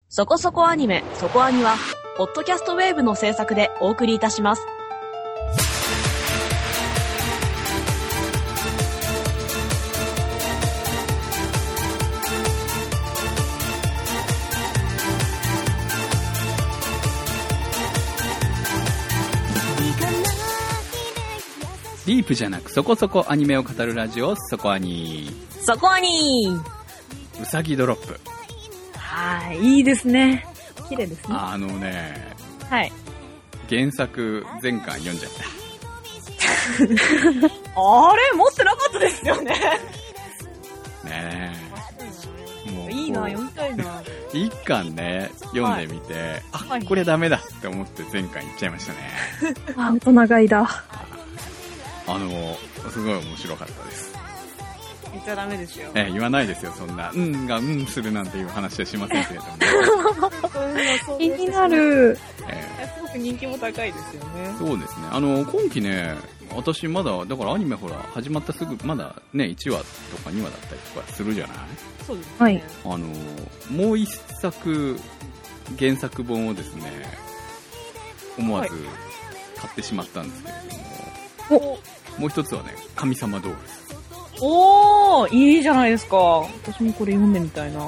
そこそこアニメ、そこアニは、ポッドキャストウェーブの制作でお送りいたします。 ディープじゃなくそこそこアニメを語るラジオ、そこアニ。 そこアニうさぎドロップ。 はい、いいですね。綺麗ですね。 はい。原作前巻読んじゃった。 あれ持ってなかったですよね。 ねえ。もういいな、読みたいな。 一巻ね、読んでみて、これダメだって思って前巻行っちゃいましたね。 大人買いだ。 すごい面白かったです。 言っちゃダメですよ。 言わないですよ、そんな。がするなんていう話はしませんけれども。 気になる。すごく人気も高いですよね。 そうですね。今期ね、私まだ、だからアニメほら、始まったすぐ、まだね、1話とか2話だったりとかするじゃない？ そうですね。はい。 もう一作、原作本をですね、思わず買ってしまったんですけれども、もう一つはね、神様ドールです。 おー、いいじゃないですか。私もこれ読んでみたいな。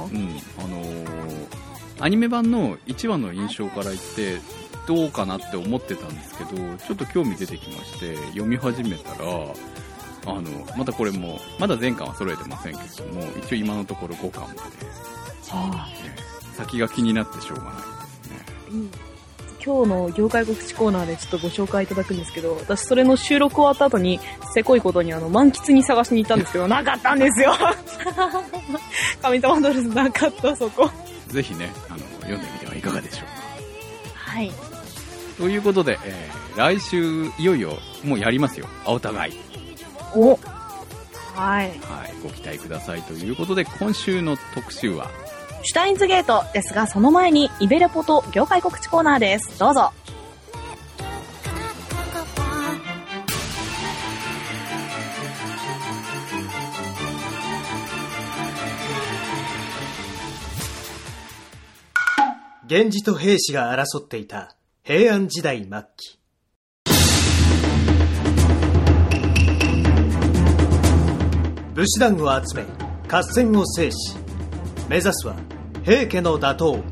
アニメ版の1話の印象から言ってどうかなって思ってたんですけど、ちょっと興味出てきまして読み始めたら、またこれもまだ全巻は揃えてませんけども、一応今のところ5巻まで、先が気になってしょうがないですね。 今日の業界告知コーナーでちょっとご紹介いただくんですけど、私それの収録終わった後にせこいことに満喫に探しに行ったんですけどなかったんですよ。神玉ドールズなかった。そこぜひね、読んでみてはいかがでしょうか。 はい。 ということで、来週いよいよもうやりますよ、お互い。 はい、 ご期待くださいということで、今週の特集はシュタインズゲートですが、その前にイベレポと業界告知コーナーです。どうぞ。 源氏と平氏が争っていた平安時代末期、武士団を集め合戦を制し、目指すは平家の打倒。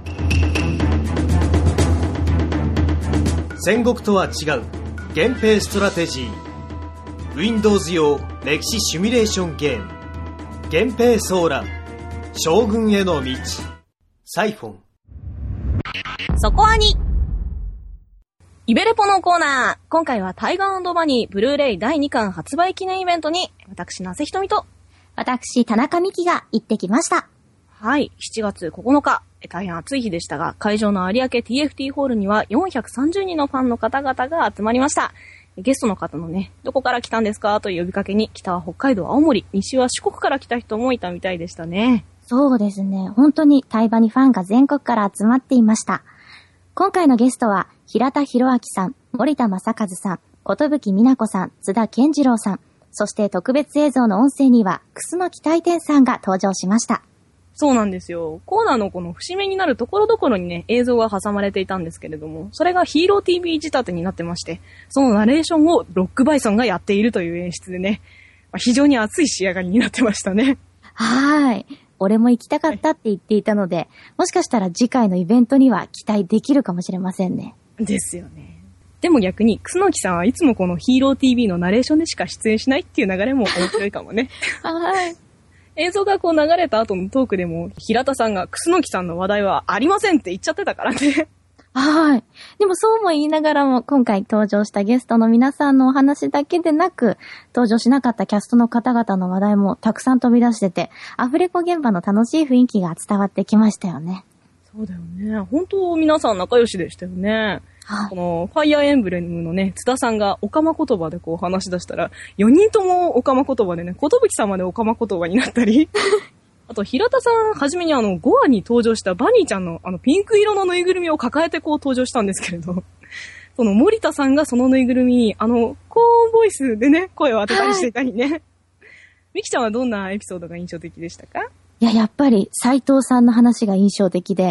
戦国とは違う源平ストラテジー、 Windows 用歴史シミュレーションゲーム、源平騒乱、将軍への道、サイフォン。 そこアニイベレポのコーナー。今回はタイガー&バニーブルーレイ第2巻発売記念イベントに、私那瀬ひとみと私田中美希が行ってきました。 はい、7月9日、大変暑い日でしたが、会場の有明 TFT ホールには430人のファンの方々が集まりました。ゲストの方のね、どこから来たんですかという呼びかけに、北は北海道、青森、西は四国から来た人もいたみたいでしたね。 そうですね。本当にタイバニファンが全国から集まっていました。今回のゲストは、平田博明さん、森田正和さん、寿美奈子さん、津田健次郎さん、そして特別映像の音声には、楠木大天さんが登場しました。 そうなんですよ。コーナーのこの節目になるところどころにね、映像が挟まれていたんですけれども、それがヒーロー TV 仕立てになってまして、そのナレーションをロックバイソンがやっているという演出でね、非常に熱い仕上がりになってましたね。 はい。俺も行きたかったって言っていたので、もしかしたら次回のイベントには期待できるかもしれませんね。 ですよね。でも逆に、楠木さんはいつもこのヒーロー TV のナレーションでしか出演しないっていう流れも面白いかもね。 はい。 映像がこう流れた後のトークでも、平田さんが楠木さんの話題はありませんって言っちゃってたからね。 はい。でもそうも言いながらも、今回登場したゲストの皆さんのお話だけでなく、登場しなかったキャストの方々の話題もたくさん飛び出してて、アフレコ現場の楽しい雰囲気が伝わってきましたよね。 そうだよね。本当皆さん仲良しでしたよね。このファイアーエンブレムのね、津田さんがオカマ言葉でこう話し出したら、4人ともオカマ言葉でね、寿さんまでオカマ言葉になったり、あと平田さんはじめに5話に登場したバニーちゃんのピンク色のぬいぐるみを抱えてこう登場したんですけれど、その森田さんがそのぬいぐるみに高音ボイスでね、声を当てたりしていたりね。ミキちゃんはどんなエピソードが印象的でしたか？ いや、やっぱり斉藤さんの話が印象的で、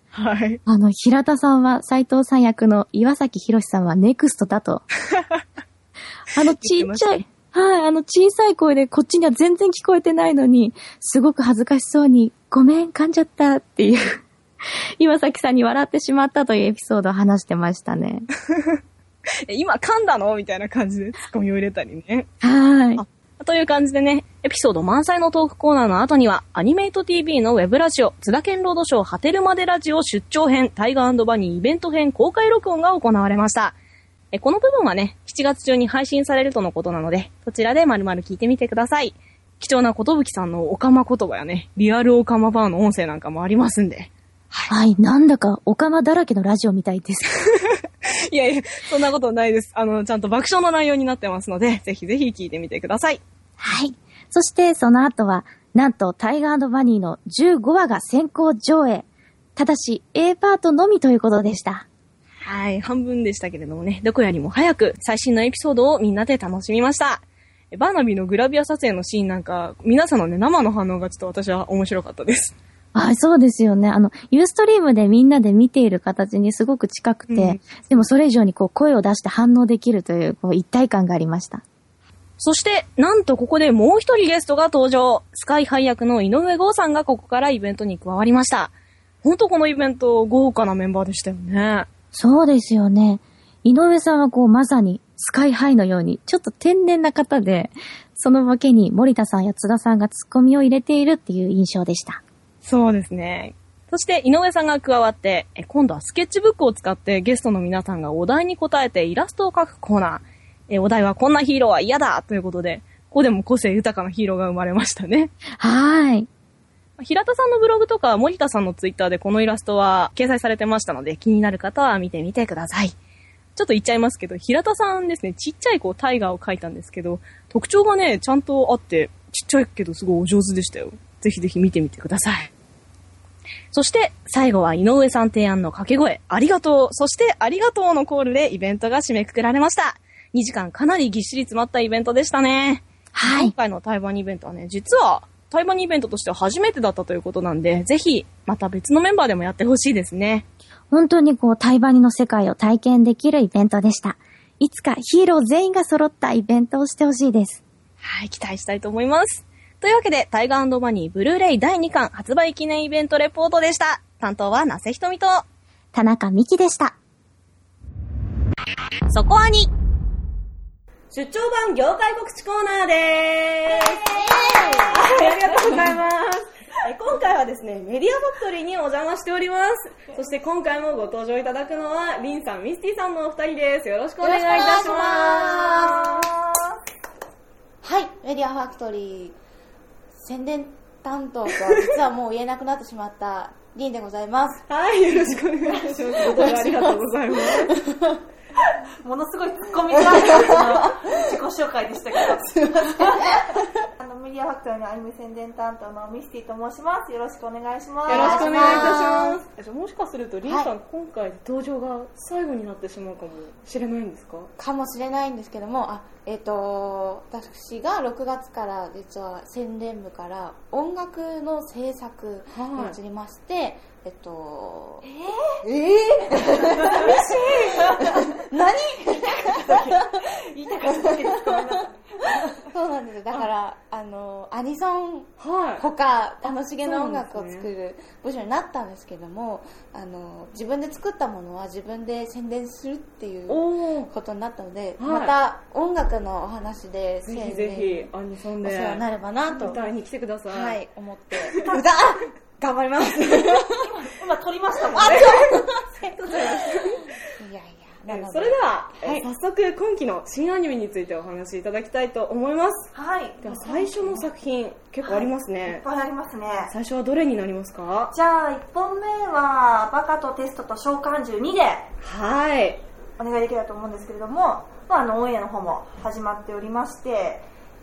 はい。 平田さんは斉藤さん役の岩崎宏さんはネクストだと。ちっちゃい、はい、小さい声でこっちには全然聞こえてないのに、すごく恥ずかしそうに、ごめん、噛んじゃったっていう、岩崎さんに笑ってしまったというエピソードを話してましたね。 今噛んだのみたいな感じでツッコミを入れたりね。 はい。 という感じでね、エピソード満載のトークコーナーの後には、アニメイト TV のウェブラジオ、津田健ロードショー果てるまでラジオ出張編、タイガー&バニーイベント編公開録音が行われました。この部分はね、7月中に配信されるとのことなので、そちらで丸々聞いてみてください。貴重なことぶきさんのオカマ言葉やね、リアルオカマバーの音声なんかもありますんで。 はい、なんだかオカマだらけのラジオみたいです。 いやいや、そんなことないです。ちゃんと爆笑の内容になってますので、ぜひぜひ聞いてみてください。 はい。そしてその後は、なんとタイガー&バニーの15話が先行上映。ただし A パートのみということでした。 はい、半分でしたけれどもね、どこよりも早く最新のエピソードをみんなで楽しみました。バーナビーのグラビア撮影のシーンなんか、皆さんのね、生の反応がちょっと私は面白かったです。 あ、そうですよね。ユーストリームでみんなで見ている形にすごく近くて、でもそれ以上に声を出して反応できるという、一体感がありました。 そして、なんとここでもう一人ゲストが登場。スカイハイ役の井上剛さんがここからイベントに加わりました。ほんとこのイベント、豪華なメンバーでしたよね。 そうですよね。井上さんはまさにスカイハイのように、ちょっと天然な方で、そのボケに森田さんや津田さんがツッコミを入れているっていう印象でした。 そうですね。そして井上さんが加わって、今度はスケッチブックを使ってゲストの皆さんがお題に答えてイラストを描くコーナー。お題はこんなヒーローは嫌だということで、ここでも個性豊かなヒーローが生まれましたね。 はい。 平田さんのブログとか森田さんのツイッターでこのイラストは掲載されてましたので、気になる方は見てみてください。ちょっと言っちゃいますけど、平田さんですね、ちっちゃいタイガーを描いたんですけど、特徴がね、ちゃんとあって、ちっちゃいけどすごいお上手でしたよ。ぜひぜひ見てみてください。そして最後は井上さん提案の掛け声、ありがとう、そしてありがとうのコールでイベントが締めくくられました。2時間かなりぎっしり詰まったイベントでしたね。 はい。 今回の対バニイベントはね、実は対バニイベントとしては初めてだったということなんで、ぜひまた別のメンバーでもやってほしいですね。 本当に対バニの世界を体験できるイベントでした。いつかヒーロー全員が揃ったイベントをしてほしいです。 はい、期待したいと思います。というわけで、タイガー&バニーブルーレイ第2巻発売記念イベントレポートでした。担当は那瀬ひとみと田中美希でした。 そこアニ出張版業界告知コーナーでーす。ありがとうございます。今回はですね、メディアファクトリーにお邪魔しております。そして今回もご登場いただくのはリンさん、ミスティさんのお二人です。よろしくお願いいたします。 はい、メディアファクトリー宣伝担当と実はもう言えなくなってしまったリンでございます。 はい、よろしくお願いします。ご登場ありがとうございます。 ものすごい突っ込みづらい自己紹介でしたけど、すいません。メディアファクトリーのアニメ宣伝担当のミスティと申します。よろしくお願いします。 よろしくお願いいたします。もしかするとリンさん、はい、今回登場が最後になってしまうかもしれないんですか？ かもしれないんですけども、私が6月から実は宣伝部から音楽の制作に移りまして、寂しい何言いたかっただけです。ごめんなさい。そうなんですよ。だからアニソンほか楽しげな音楽を作る部署になったんですけども、自分で作ったものは自分で宣伝するっていうことになったので、また音楽のお話でぜひぜひアニソンでお世話になればなと歌いに来てください。 はい、思って頑張ります。 今撮りましたもんね。いやいや。 それでは、早速今期の新アニメについてお話しいただきたいと思います。 はい。 では最初の作品結構ありますね。 いっぱいありますね。 最初はどれになりますか？ じゃあ1本目はバカとテストと召喚獣2ではい。 お願いできればと思うんですけれども、オンエアの方も始まっておりまして、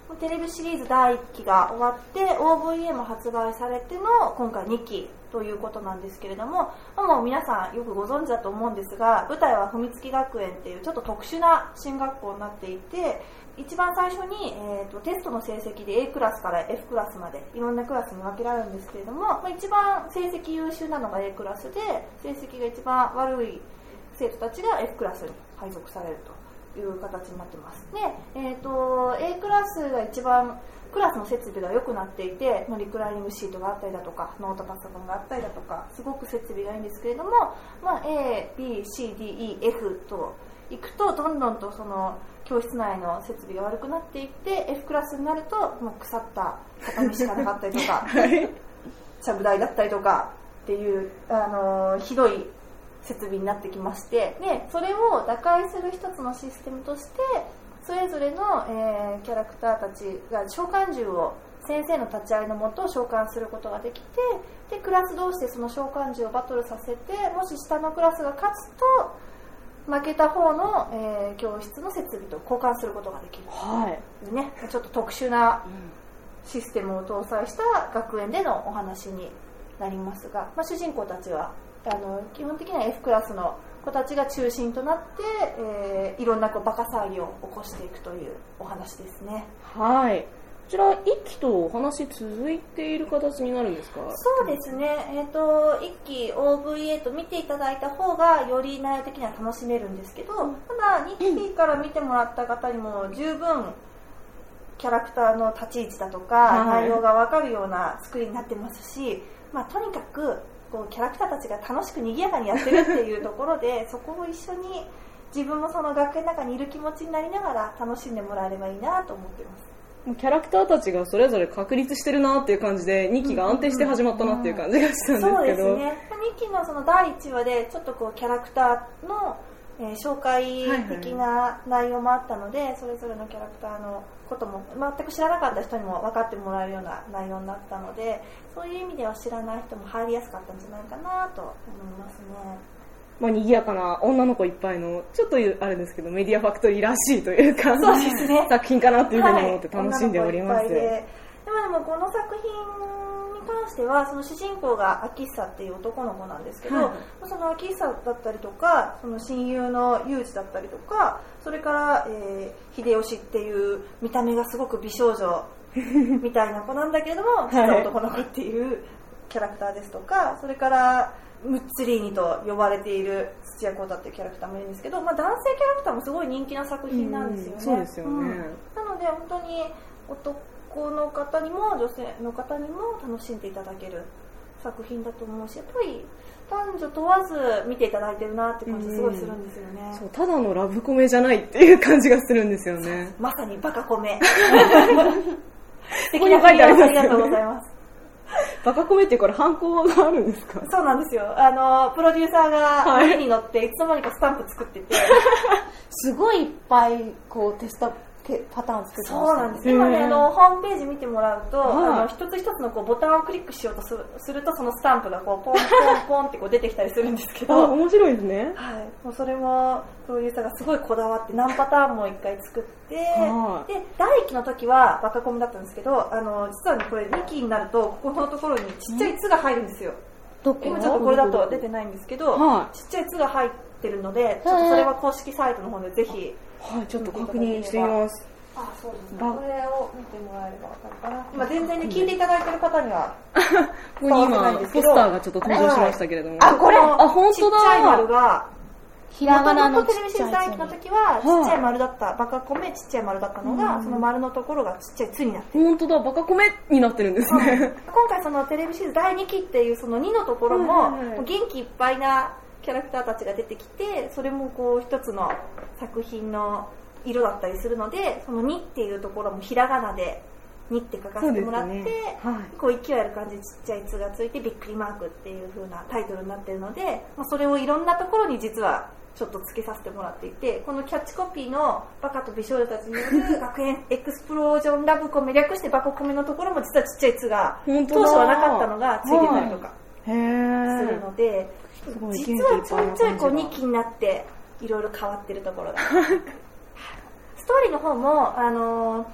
テレビシリーズ第1期が終わって OVA も発売されての今回2期ということなんですけれども、もう皆さんよくご存知だと思うんですが、舞台は文月学園っていうちょっと特殊な進学校になっていて、一番最初に、テストの成績で A クラスから F クラスまでいろんなクラスに分けられるんですけれども、一番成績優秀なのが A クラスで、成績が一番悪い生徒たちが F クラスに配属されるという形になってます。で、A クラスが一番クラスの設備が良くなっていて、リクライニングシートがあったりだとか、ノートパソコンがあったりだとか、すごく設備がいいんですけれども、A、B、C、D、E、F といくと、どんどんとその教室内の設備が悪くなっていって、F クラスになると、腐った畳しかなかったりとか、ちゃぶ台だったりとかっていう、ひどい設備になってきまして、でそれを打開する一つのシステムとして、それぞれの、キャラクターたちが召喚獣を先生の立ち会いのもと召喚することができて、でクラス同士でその召喚獣をバトルさせて、もし下のクラスが勝つと負けた方の、教室の設備と交換することができる、ね、ちょっと特殊なシステムを搭載した学園でのお話になりますが、主人公たちは基本的には F クラスの子たちが中心となって、いろんなバカ騒ぎを起こしていくというお話ですね。 はい。こちら1期とお話続いている形になるんですか？ そうですね。1期 OVA と見ていただいた方がより内容的には楽しめるんですけど、ただ2期から見てもらった方にも十分キャラクターの立ち位置だとか、内容が分かるような作りになってますし、とにかくキャラクターたちが楽しく賑やかにやってるっていうところでそこを一緒に自分もその学園の中にいる気持ちになりながら楽しんでもらえればいいなと思ってます。 キャラクターたちがそれぞれ確立してるなっていう感じで2期が安定して始まったなっていう感じがしたんですけど、 そうですね。2期のその第1話でちょっとキャラクターの紹介的な内容もあったので、それぞれのキャラクターのことも全く知らなかった人にも分かってもらえるような内容になったので、そういう意味では知らない人も入りやすかったんじゃないかなと思いますね。 賑やかな女の子いっぱいのちょっとあれですけどメディアファクトリーらしいというか、 そうですね、 作品かなというふうに思って楽しんでおります。 でもこの作品に関してはその主人公がアキッサっていう男の子なんですけど、そのアキッサだったりとか、その親友のユウジだったりとか、それから、秀吉っていう見た目がすごく美少女みたいな子なんだけれども実は男の子っていうキャラクターですとか、それからムッツリーニと呼ばれている土屋浩太っていうキャラクターもいるんですけど、男性キャラクターもすごい人気な作品なんですよね。 そうですよね。 なので本当に男の方にも女性の方にも楽しんでいただける作品だと思うし、やっぱり男女問わず見ていただいてるなって感じすごいするんですよね。 そう、ただのラブコメじゃないっていう感じがするんですよね。 まさにバカコメ。 ここに書いてありますよね。 ありがとうございます。 バカコメっていうから反抗があるんですか？ そうなんですよ。プロデューサーが家に乗っていつの間にかスタンプ作ってて、すごいいっぱいテストパターン作ってました。そうなんです。今ね、ホームページ見てもらうと、一つ一つのボタンをクリックしようとすると、そのスタンプがポンポンポンって出てきたりするんですけど、 面白いですね。 はい。もうそれもプロデューサーがすごいこだわって何パターンも一回作って、で第1期の時はバカコメだったんですけど、実はねこれ2期になるとここのところにちっちゃい「つ」が入るんですよ。今ちょっとこれだと出てないんですけど、ちっちゃい「つ」が入ってるので、ちょっとそれは公式サイトの方でぜひ。 はい、ちょっと確認してみます。 そうですね。これを見てもらえれば分かるかな。今全然ね、聞いていただいてる方にはここに今ポスターがちょっと登場しましたけれども、 これ本当だ。 ちっちゃい丸がひらがなのテレビシリーズ第1期の時はちっちゃい丸だったバカコメちっちゃい丸だったのが、その丸のところがちっちゃい「つ」になってる。 本当だ、バカコメになってるんですね。 今回そのテレビシリーズ第2期っていうその2のところも元気いっぱいなキャラクターたちが出てきて、それも一つの作品の色だったりするので、その2っていうところもひらがなで2って書かせてもらって、勢いある感じでちっちゃい「つ」がついてびっくりマークっていう風なタイトルになってるので、それをいろんなところに実はちょっと付けさせてもらっていて、このキャッチコピーのバカと美少女たちによる学園エクスプロージョンラブコメ、略してバカコメのところも実はちっちゃい「つ」が当初はなかったのがついてたりとかするので、実はちょいちょい2期になっていろいろ変わってるところがストーリーの方も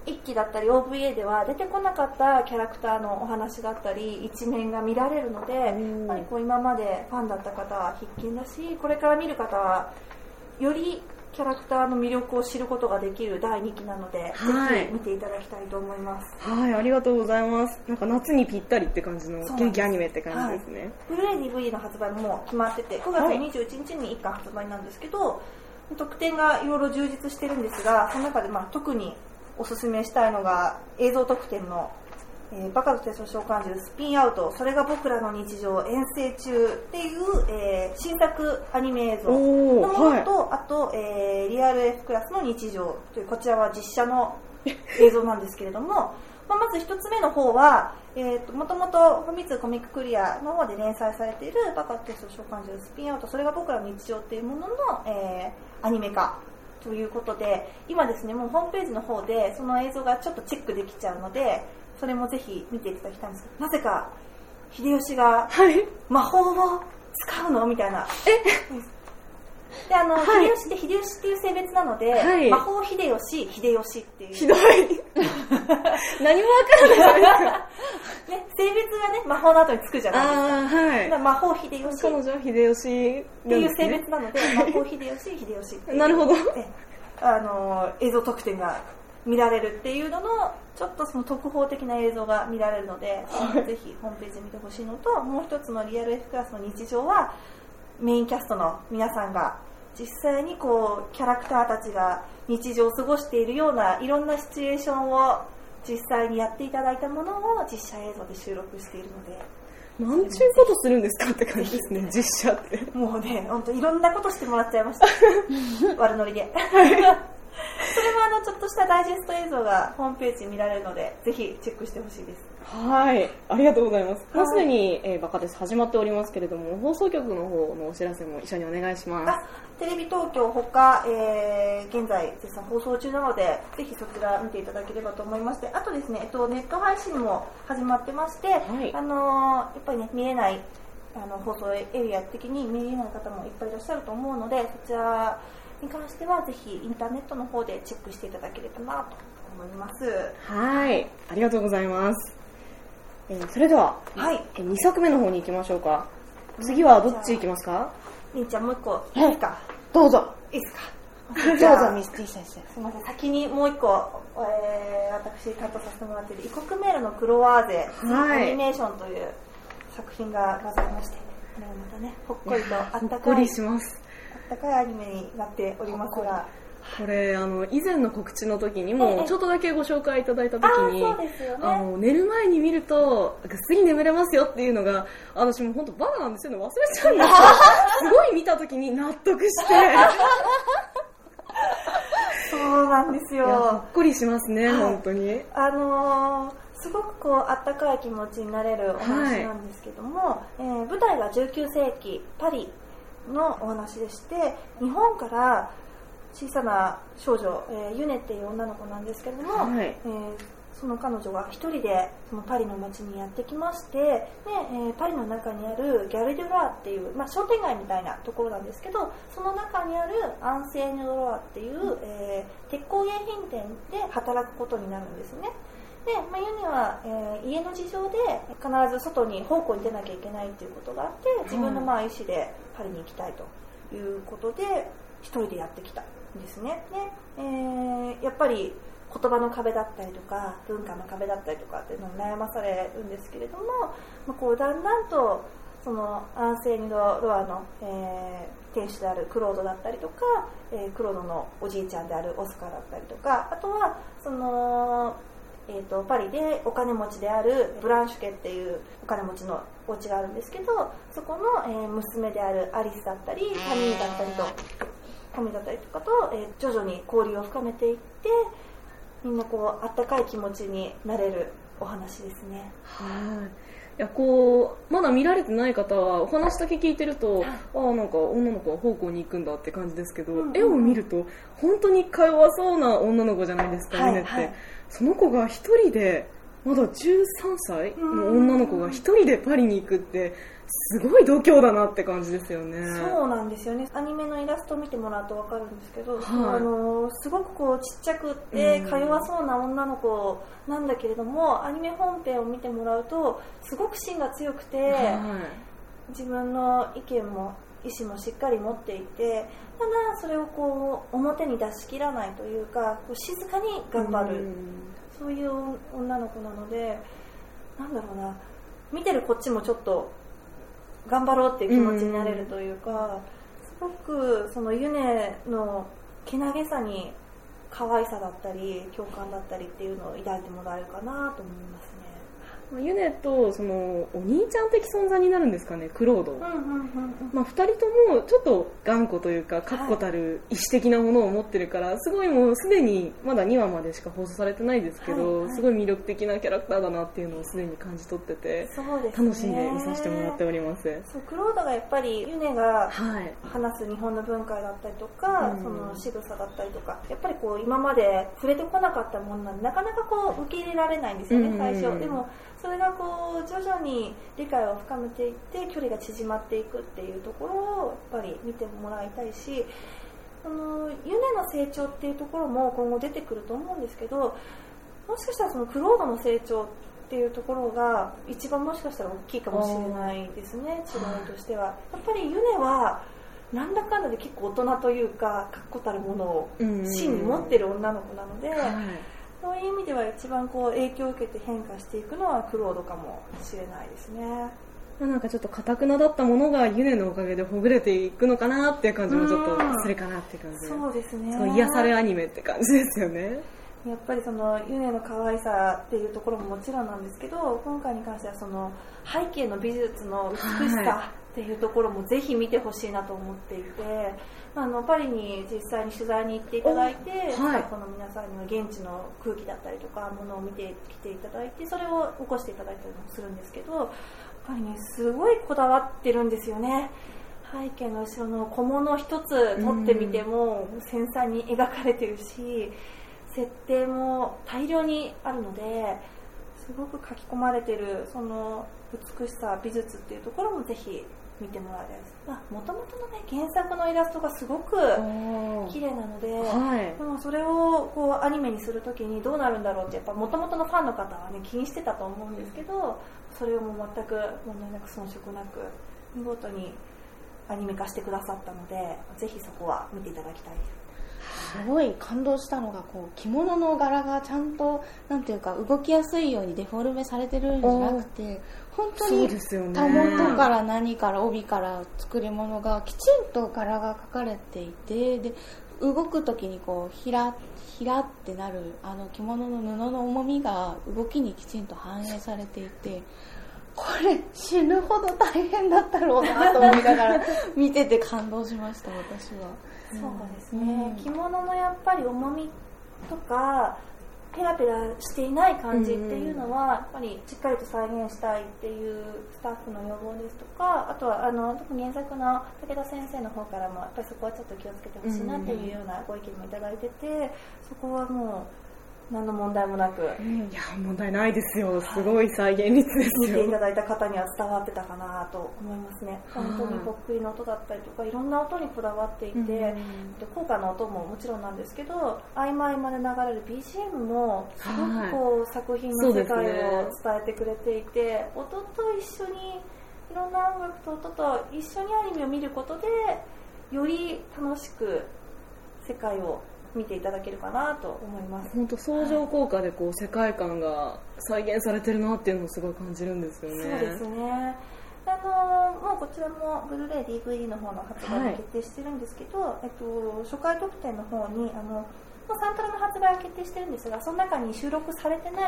1期だったり OVA では出てこなかったキャラクターのお話だったり一面が見られるので、やっぱりこう今までファンだった方は必見だし、これから見る方はよりキャラクターの魅力を知ることができる第2期なので、 はい、 ぜひ見ていただきたいと思います。 はい、ありがとうございます。なんか夏にぴったりって感じの元気アニメって感じですね。 ブルーレイ DVD の発売ももう決まってて、9月21日に1巻発売なんですけど、特典がいろいろ充実してるんですが、その中で特におすすめしたいのが映像特典のバカとテスト召喚獣スピンアウト、それが僕らの日常遠征中っていう、新作アニメ映像のものと、あと、リアル F クラスの日常というこちらは実写の映像なんですけれどもまず一つ目の方は、もともとファミ通コミッククリアの方で連載されているバカとテスト召喚獣スピンアウト、それが僕らの日常っていうものの、アニメ化ということで、今ですねもうホームページの方でその映像がちょっとチェックできちゃうので、それもぜひ見ていただきたいんですけど、なぜか秀吉が魔法を使うのみたいな。で秀吉って秀吉っていう性別なので、魔法秀吉秀吉っていう。ひどい。 何もわからないね、性別がね魔法の後につくじゃないですか。だから魔法秀吉。 彼女は秀吉っていう性別なので、魔法秀吉秀吉っていう。 なるほど。 映像特典が見られるっていうののちょっとその特報的な映像が見られるので、ぜひホームページ見てほしいのと、もう一つのリアル F クラスの日常はメインキャストの皆さんが実際にこうキャラクターたちが日常を過ごしているようないろんなシチュエーションを実際にやっていただいたものを実写映像で収録しているので、 なんちゅうことするんですかって感じですね、実写って。 もうね、本当いろんなことしてもらっちゃいました悪ノリでそれもちょっとしたダイジェスト映像がホームページ見られるので、ぜひチェックしてほしいです。 はい、ありがとうございます。もうすでに、バカです始まっておりますけれども、放送局の方のお知らせも一緒にお願いします。 テレビ東京ほか、現在絶賛放送中なので、ぜひそちら見ていただければと思いまして、あとですね、ネット配信も始まってまして、やっぱりね見れない放送エリア的に見れない方もいっぱいいらっしゃると思うので、そちらに関してはぜひインターネットの方でチェックしていただければなと思います。 はい、ありがとうございます。それでは、2作目の方に行きましょうか。次はどっち行きますか？ りんちゃんもう一個いいですか？ どうぞ。 いいですか？ じゃあミスティ先生。 すみません、先にもう一個、私担当させてもらっている異国メールのクロワーゼ、アニメーションという作品がございまして、これはまたねほっこりとあったかい、 ほっこりします。 高いアニメになっておりますが、 これ以前の告知の時にもちょっとだけご紹介いただいた時に、 そうですよね、 寝る前に見るとぐっすり眠れますよっていうのが、私も本当バカなんですよね、忘れちゃうんですよすごい見た時に納得してそうなんですよ、 ほっこりしますね、本当にすごくこうあったかい気持ちになれるお話なんですけども、舞台が19世紀パリのお話でして、日本から小さな少女、ユネっていう女の子なんですけれども、その彼女が一人でそのパリの街にやってきまして、でパリの中にあるギャルデュロアっていう、商店街みたいなところなんですけど、その中にあるアンセーニュドロアっていう、鉄工芸品店で働くことになるんですね。で、ユニは、家の事情で必ず外に奉公に出なきゃいけないっていうことがあって、自分の意思でパリに行きたいということで一人でやってきたんですね。で、やっぱり言葉の壁だったりとか文化の壁だったりとかっていうのに悩まされるんですけれども、こうだんだんとそのアンセーニドロアの、店主であるクロードだったりとか、クロードのおじいちゃんであるオスカーだったりとか、あとはそのパリでお金持ちであるブランシュケっていうお金持ちのお家があるんですけど、そこの、娘であるアリスだったりタミーだったりとかと、徐々に交流を深めていって、みんなこうあったかい気持ちになれるお話ですね。 いや、こうまだ見られてない方はお話だけ聞いてると、なんか女の子は奉公に行くんだって感じですけど、絵を見ると本当にか弱そうな女の子じゃないですか、ユネって。その子が一人でまだ13歳の女の子が一人でパリに行くってすごい度胸だなって感じですよね。 そうなんですよね。アニメのイラストを見てもらうと分かるんですけど、すごくこうちっちゃくってか弱そうな女の子なんだけれども、アニメ本編を見てもらうとすごく芯が強くて、自分の意見も意思もしっかり持っていて、ただそれをこう表に出し切らないというか、こう静かに頑張る、そういう女の子なので、なんだろうな、見てるこっちもちょっと頑張ろうっていう気持ちになれるというか、すごくそのユネのけなげさに可愛さだったり共感だったりっていうのを抱いてもらえるかなと思いますね。 ユネとそのお兄ちゃん的存在になるんですかね、クロード。2人ともちょっと頑固というか確固たる意志的なものを持ってるから、すごいもうすでにまだ2話までしか放送されてないですけど、すごい魅力的なキャラクターだなっていうのをすでに感じ取ってて、楽しんで見させてもらっております。 そう、クロードがやっぱりユネが話す日本の文化だったりとか、その仕草だったりとか、やっぱりこう今まで触れてこなかったものなんで、なかなかこう受け入れられないんですよね、最初。でもそれがこう徐々に理解を深めていって距離が縮まっていくっていうところをやっぱり見てもらいたいし、ユネの成長っていうところも今後出てくると思うんですけど、もしかしたらそのクロードの成長っていうところが一番もしかしたら大きいかもしれないですね、違いとしては。やっぱりユネはなんだかんだで結構大人というか確固たるものを芯に持ってる女の子なので、そういう意味では一番こう影響を受けて変化していくのはクロードかもしれないですね。 なんかちょっと堅くなだったものがユネのおかげでほぐれていくのかなっていう感じもちょっとするかなって感じで、 そうですね、 そう癒されアニメって感じですよね。 やっぱりそのユネの可愛さっていうところももちろんなんですけど、今回に関してはその背景の美術の美しさっていうところもぜひ見てほしいなと思っていて、パリに実際に取材に行っていただいて、スタッフの皆さんには現地の空気だったりとかものを見てきていただいて、それを起こしていただいたりもするんですけど、やっぱりねすごいこだわってるんですよね。背景の後ろの小物一つ撮ってみても繊細に描かれてるし、設定も大量にあるのですごく書き込まれてるその美しさ、美術っていうところもぜひ見てもらいたいです。もともとのね原作のイラストがすごく綺麗なので、でもそれをこうアニメにするときにどうなるんだろうってやっぱもともとのファンの方はね気にしてたと思うんですけど、それをもう全く問題なく遜色なく見事にアニメ化してくださったので、ぜひそこは見ていただきたいです。 すごい感動したのがこう着物の柄がちゃんとなんていうか動きやすいようにデフォルメされてるんじゃなくて、本当にたもとから何から帯から作り物がきちんと柄が描かれていて、で動く時にこうひらってなる着物の布の重みが動きにきちんと反映されていて、これ死ぬほど大変だったろうなと思いながら見てて感動しました、私は。 そうですね、着物のやっぱり重みとかペラペラしていない感じっていうのはやっぱりしっかりと再現したいっていうスタッフの要望ですとか、あとは特に原作の武田先生の方からもやっぱりそこはちょっと気をつけてほしいなっていうようなご意見もいただいてて、そこはもう何の問題もなく、 いや問題ないですよ、すごい再現率ですよ。 見ていただいた方には伝わってたかなと思いますね。本当にぽっくりの音だったりとかいろんな音にこだわっていて、効果の音ももちろんなんですけど、合間合間で流れる BGM もすごくこう作品の世界を伝えてくれていて、音と一緒にいろんな音楽と音と一緒にアニメを見ることでより楽しく世界を見ていただけるかなと思います。 本当相乗効果でこう世界観が再現されてるなっていうのをすごい感じるんですよね。 そうですね。もうこちらもブルーレイ DVD の方の発売が決定してるんですけど、初回特典の方にサントラの発売が決定してるんですが、その中に収録されてない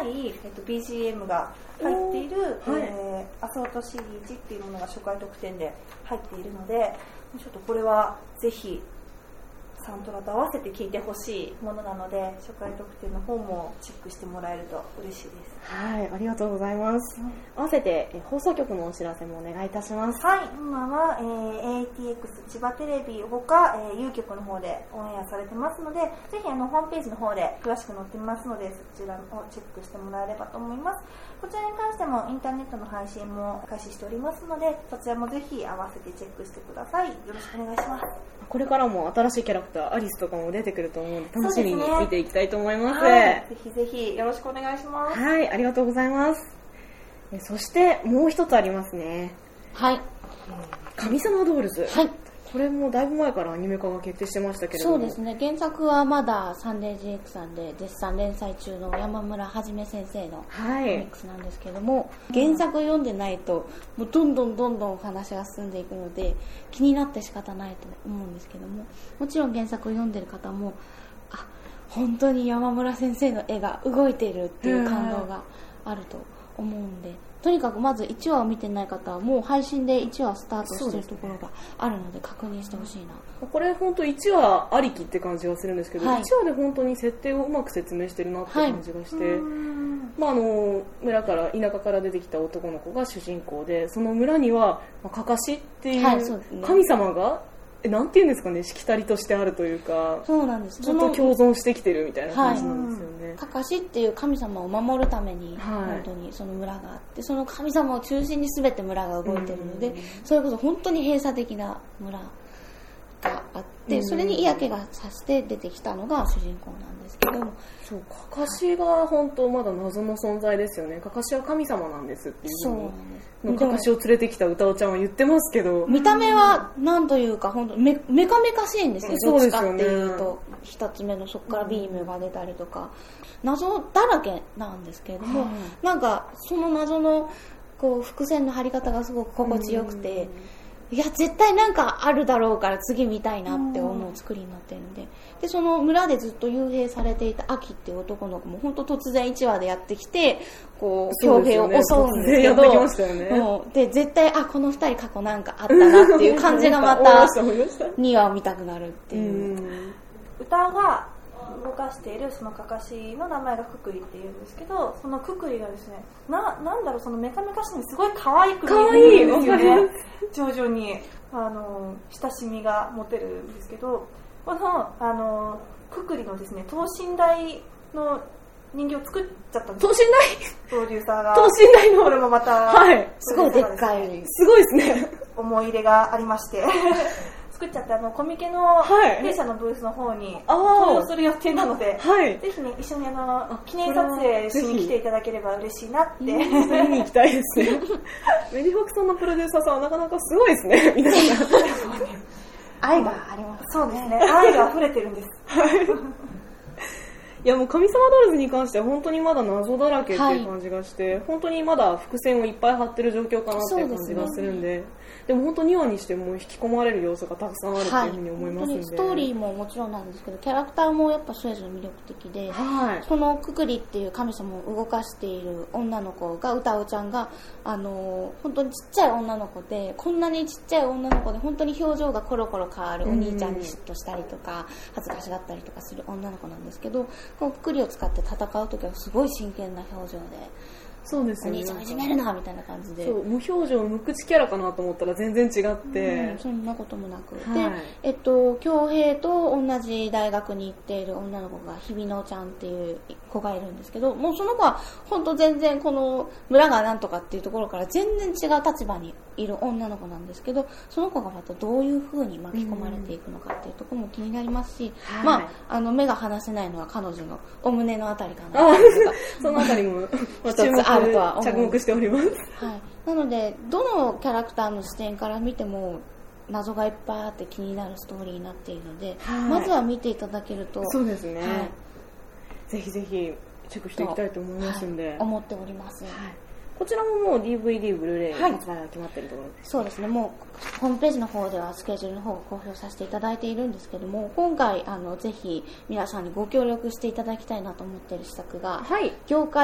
、BGM が入っている、アソートシリーズっていうものが初回特典で入っているので、ちょっとこれはぜひサントラと合わせて聴いてほしいものなので、初回特典の方もチェックしてもらえると嬉しいです。 はい、ありがとうございます。合わせて放送局のお知らせもお願いいたします。 はい、今は、ATX 千葉テレビほか、U 局の方でオンエアされてますので、ぜひホームページの方で詳しく載ってますので、そちらをチェックしてもらえればと思います。こちらに関してもインターネットの配信も開始しておりますので、そちらもぜひ合わせてチェックしてください。よろしくお願いします。 これからも新しいキャラクターアリスとかも出てくると思うので、楽しみに見ていきたいと思います。 ぜひぜひよろしくお願いします。 はい、ありがとうございます。そしてもう一つありますね。 はい。 神様ドールズ。 はい。 これもだいぶ前からアニメ化が決定してましたけれども。 そうですね。原作はまだサンデー GX さんで絶賛連載中の山村はじめ先生のコミックスなんですけども、原作を読んでないともうどんどんお話が進んでいくので気になって仕方ないと思うんですけども、もちろん原作を読んでる方も本当に山村先生の絵が動いているっていう感動があると思うんで、とにかくまず1話を見てない方はもう配信で1話スタートしているところがあるので確認してほしいな。 これ本当1話ありきって感じがするんですけど、1話で本当に設定をうまく説明してるなって感じがして、村から田舎から出てきた男の子が主人公で、その村にはかかしっていう神様がなんていうんですかね、しきたりとしてあるというか、 そうなんです。 ずっと共存してきてるみたいな感じなんですよね。 かかしっていう神様を守るために、本当にその村があって、その神様を中心に全て村が動いてるので、それこそ本当に閉鎖的な村があって、それに嫌気がさして出てきたのが主人公なんですけども、 そう、かかしが本当まだ謎の存在ですよね。かかしは神様なんですっていう風にかかしを連れてきた歌おちゃんは言ってますけど、 見た目はなんというか本当メカメカしいんですよ。どっちかっていうと一つ目のそこからビームが出たりとか、謎だらけなんですけれども、なんかその謎のこう伏線の張り方がすごく心地よくて、いや絶対なんかあるだろうから次見たいなって思う作りになってるんで、でその村でずっと幽閉されていたアキっていう男の子も本当突然1話でやってきてこう傭兵を襲うんですけど、で絶対この2人過去なんかあったなっていう感じがまた2話を見たくなるっていう。 歌が動かしているそのかかしの名前がくくりっていうんですけど、そのくくりがですね、なんだろう、そのメカメカしいにすごい可愛く見えるんですよね。徐々に親しみが持てるんですけど、このくくりのですね、等身大の人形を作っちゃったんですよ。 等身大プロデューサーが。 等身大のこれもまた、 すごいでっかい。 すごいですね。 思い入れがありまして作っちゃって、コミケの弊社のブースの方に登場する予定なので、ぜひね、一緒に記念撮影しに来ていただければ嬉しいなって見に行きたいですね。メディフォックさんのプロデューサーさんはなかなかすごいですね。皆さん愛があります。 そうですね、愛が溢れてるんです。 いやもう神様ドールズに関しては本当にまだ謎だらけっていう感じがして、本当にまだ伏線をいっぱい張ってる状況かなっていう感じがするんで、でも本当2話にしても引き込まれる要素がたくさんあるっていうふうに思いますんで、 ストーリーももちろんなんですけど、キャラクターもやっぱそれぞれ魅力的で、そのくくりっていう神様を動かしている女の子が歌うちゃんが本当にちっちゃい女の子で、こんなにちっちゃい女の子で本当に表情がコロコロ変わる、お兄ちゃんに嫉妬したりとか恥ずかしがったりとかする女の子なんですけど、このくくりを使って戦う時はすごい真剣な表情で、 そうですね、 お兄ちゃんをいじめるなみたいな感じで、 そう無表情無口キャラかなと思ったら全然違って、 そんなこともなく、で恭平と同じ大学に行っている女の子が日比野ちゃんっていう子がいるんですけど、もうその子は本当全然この村がなんとかっていうところから全然違う立場にいる女の子なんですけど、その子がまたどういう風に巻き込まれていくのかっていうところも気になりますし、目が離せないのは彼女のお胸のあたりかなそのあたりも一つあるとは着目しております。 なのでどのキャラクターの視点から見ても謎がいっぱいあって気になるストーリーになっているので、まずは見ていただけると、 そうですね、ぜひぜひチェックしていきたいと思いますんで、 思っております。 こちらももう DVD、ブルーレイ発売が決まっているところです。 そうですね、もうホームページの方ではスケジュールの方を公表させていただいているんですけども、今回ぜひ皆さんにご協力していただきたいなと思っている施策が、業界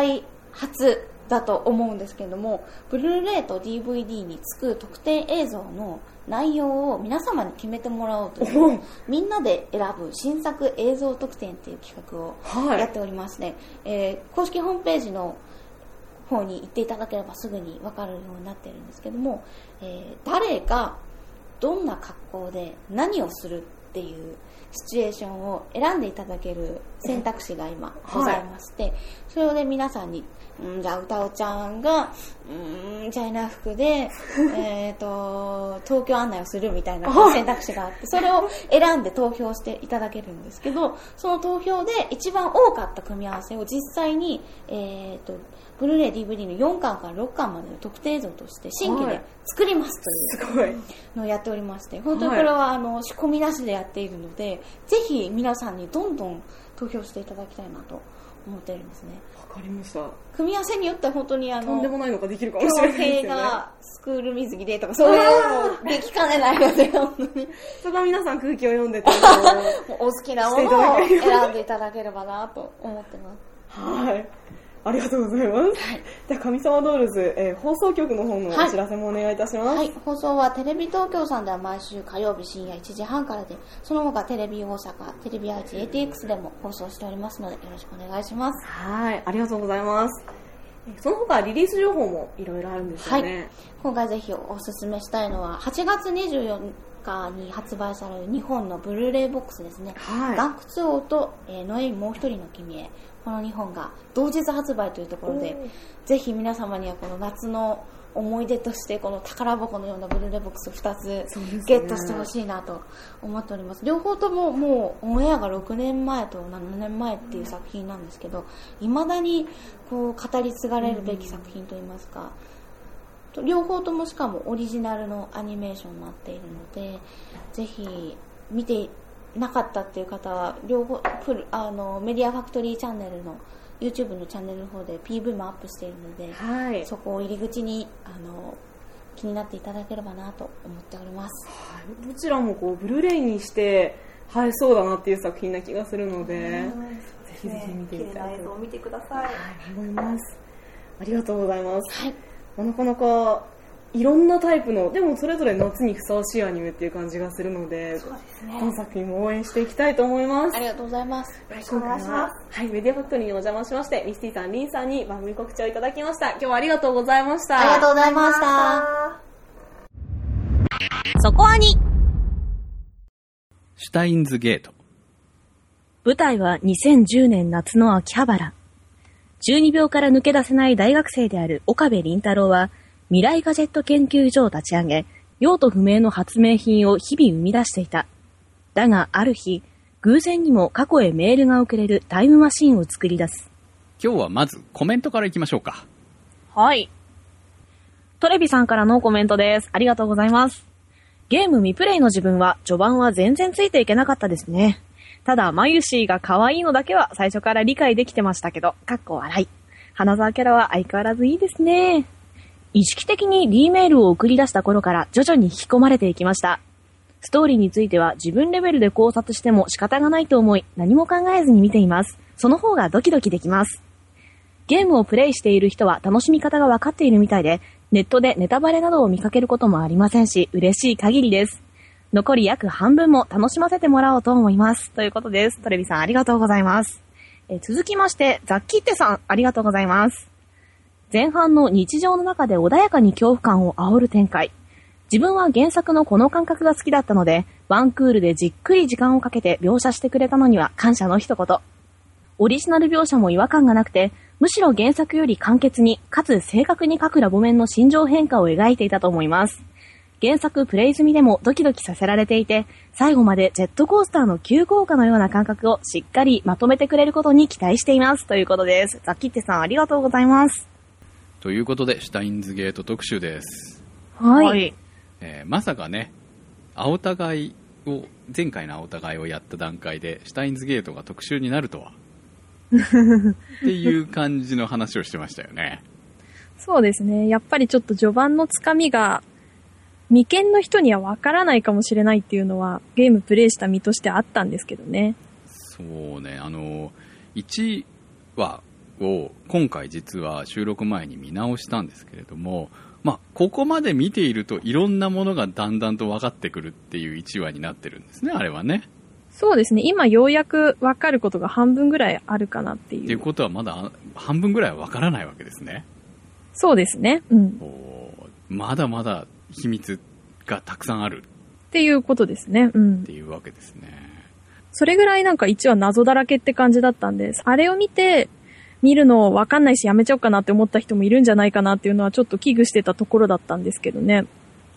初だと思うんですけれども、ブルーレイと DVD につく特典映像の内容を皆様に決めてもらおうという、みんなで選ぶ新作映像特典っていう企画をやっておりますね。公式ホームページの方に行っていただければすぐに分かるようになっているんですけども、誰がどんな格好で何をするっていうシチュエーションを選んでいただける選択肢が今ございまして、それで皆さんに、じゃあ歌おちゃんがチャイナ服で東京案内をするみたいな選択肢があって、それを選んで投票していただけるんですけど、その投票で一番多かった組み合わせを実際にブルーレイ DVD の4巻から6巻までの特典映像として新規で作りますというのをやっておりまして、本当にこれは仕込みなしでやっているので、ぜひ皆さんにどんどん投票していただきたいなと思ってるんですね。 わかりました。 組み合わせによっては本当にとんでもないのができるかもしれないですよね。 強兵がスクール水着でとかそういうのもできかねないので、本当にそこは皆さん空気を読んでてお好きなものを選んでいただければなと思ってます。 はい。ありがとうございます。はい、じゃあ、神様ドールズ、放送局の方のお知らせもお願いいたします。 はい、放送はテレビ東京さんでは毎週火曜日深夜1時半からで、その他テレビ大阪、テレビ愛知 ATX でも放送しておりますので、よろしくお願いします。 はい、ありがとうございます。その他リリース情報もいろいろあるんですよね。はい、 今回ぜひお勧めしたいのは、8月24日に発売される2本のブルーレイボックスですね。はい、岩窟王と、ノエミもう一人の君へ。この2本が同日発売というところで、ぜひ皆様にはこの夏の思い出としてこの宝箱のようなブルーレイボックス2つゲットしてほしいなと思っております。両方とももうオンエアが6年前と7年前っていう作品なんですけど、未だにこう語り継がれるべき作品といいますか、両方ともしかもオリジナルのアニメーションになっているので、ぜひ見てなかったっていう方は両方メディアファクトリーチャンネルの YouTube のチャンネルの方で PV もアップしているので、はい、そこを入り口に気になっていただければなと思っております。 はい、どちらもこうブルーレイにして映えそうだなっていう作品な気がするので、ぜひぜひ見てみたいと、 綺麗な映像を見てください。はい、 思います。ありがとうございます。はい、なかなかいろんなタイプの、でもそれぞれ夏にふさわしいアニメっていう感じがするので、そうですね、この作品も応援していきたいと思います。 ありがとうございます。 よろしくお願いします。 はい、メディアファクトリーにお邪魔しまして、ミスティさん、リンさんに番組告知をいただきました。今日はありがとうございました。 ありがとうございました。 そこアニ。 シュタインズゲート。 舞台は2010年夏の秋葉原。12秒から抜け出せない大学生である岡部倫太郎は、未来ガジェット研究所を立ち上げ、用途不明の発明品を日々生み出していた。だがある日、偶然にも過去へメールが送れるタイムマシンを作り出す。 今日はまずコメントからいきましょうか。 はい。トレビさんからのコメントです。ありがとうございます。ゲーム未プレイの自分は序盤は全然ついていけなかったですね。ただマユシーが可愛いのだけは最初から理解できてましたけど、かっこ笑い。花沢キャラは相変わらずいいですね。意識的に D メールを送り出した頃から徐々に引き込まれていきました。ストーリーについては自分レベルで考察しても仕方がないと思い、何も考えずに見ています。その方がドキドキできます。ゲームをプレイしている人は楽しみ方が分かっているみたいで、ネットでネタバレなどを見かけることもありませんし、嬉しい限りです。残り約半分も楽しませてもらおうと思います。ということです。トレビさんありがとうございます。続きまして、ザッキッテさんありがとうございます。前半の日常の中で穏やかに恐怖感を煽る展開。自分は原作のこの感覚が好きだったので、ワンクールでじっくり時間をかけて描写してくれたのには感謝の一言。オリジナル描写も違和感がなくて、むしろ原作より簡潔に、かつ正確に各ラボ面の心情変化を描いていたと思います。原作プレイ済みでもドキドキさせられていて、最後までジェットコースターの急降下のような感覚をしっかりまとめてくれることに期待しています。ということです。ザッキッテさんありがとうございます。 ということで、シュタインズゲート特集です。 はい。 まさかね、青互いを、前回の青互いをやった段階で、シュタインズゲートが特集になるとは。っていう感じの話をしてましたよね。 そうですね。やっぱりちょっと序盤のつかみが、未見の人にはわからないかもしれないっていうのは、ゲームプレイした身としてあったんですけどね。 そうね、1は、 を今回実は収録前に見直したんですけれども、ここまで見ているといろんなものがだんだんと分かってくるっていう1話になってるんですね、あれはね。 そうですね。今ようやく分かることが半分ぐらいあるかなっていう。 っていうことはまだ半分ぐらいは分からないわけですね。 そうですね。うん。 まだまだ秘密がたくさんある。 っていうことですね。うん。 っていうわけですね。 それぐらいなんか1話謎だらけって感じだったんです。あれを見るの分かんないしやめちゃおうかなって思った人もいるんじゃないかなっていうのはちょっと危惧してたところだったんですけどね。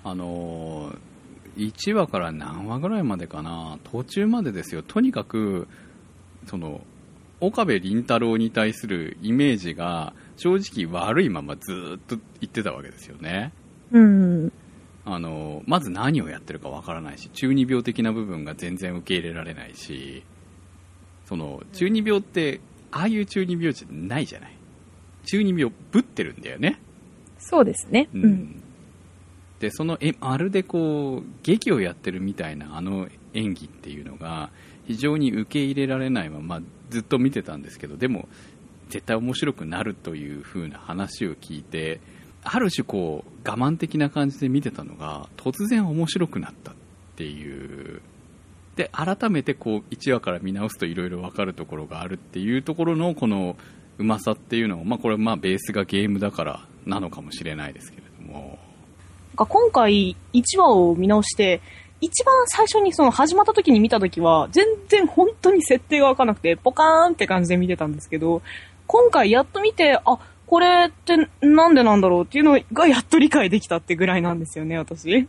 1話から何話ぐらいまでかな、途中までですよ。とにかく岡部倫太郎に対するイメージが正直悪いままずっと言ってたわけですよね。 うん。 まず何をやってるかわからないし、中二病的な部分が全然受け入れられないし、中二病ってああいう中二病じゃないじゃない。中二病ぶってるんだよね。 そうですね。 うん。でまるで劇をやってるみたいな演技っていうのが非常に受け入れられないままずっと見てたんですけど、でも絶対面白くなるという風な話を聞いて、ある種我慢的な感じで見てたのが突然面白くなったっていう。で改めて1話から見直すといろいろ分かるところがあるっていうところのこのうまさっていうのを、これベースがゲームだからなのかもしれないですけれども、 今回1話を見直して一番最初に始まった時に見た時は全然本当に設定が分からなくてポカーンって感じで見てたんですけど、今回やっと見てこれってなんでなんだろうっていうのがやっと理解できたってぐらいなんですよね、私。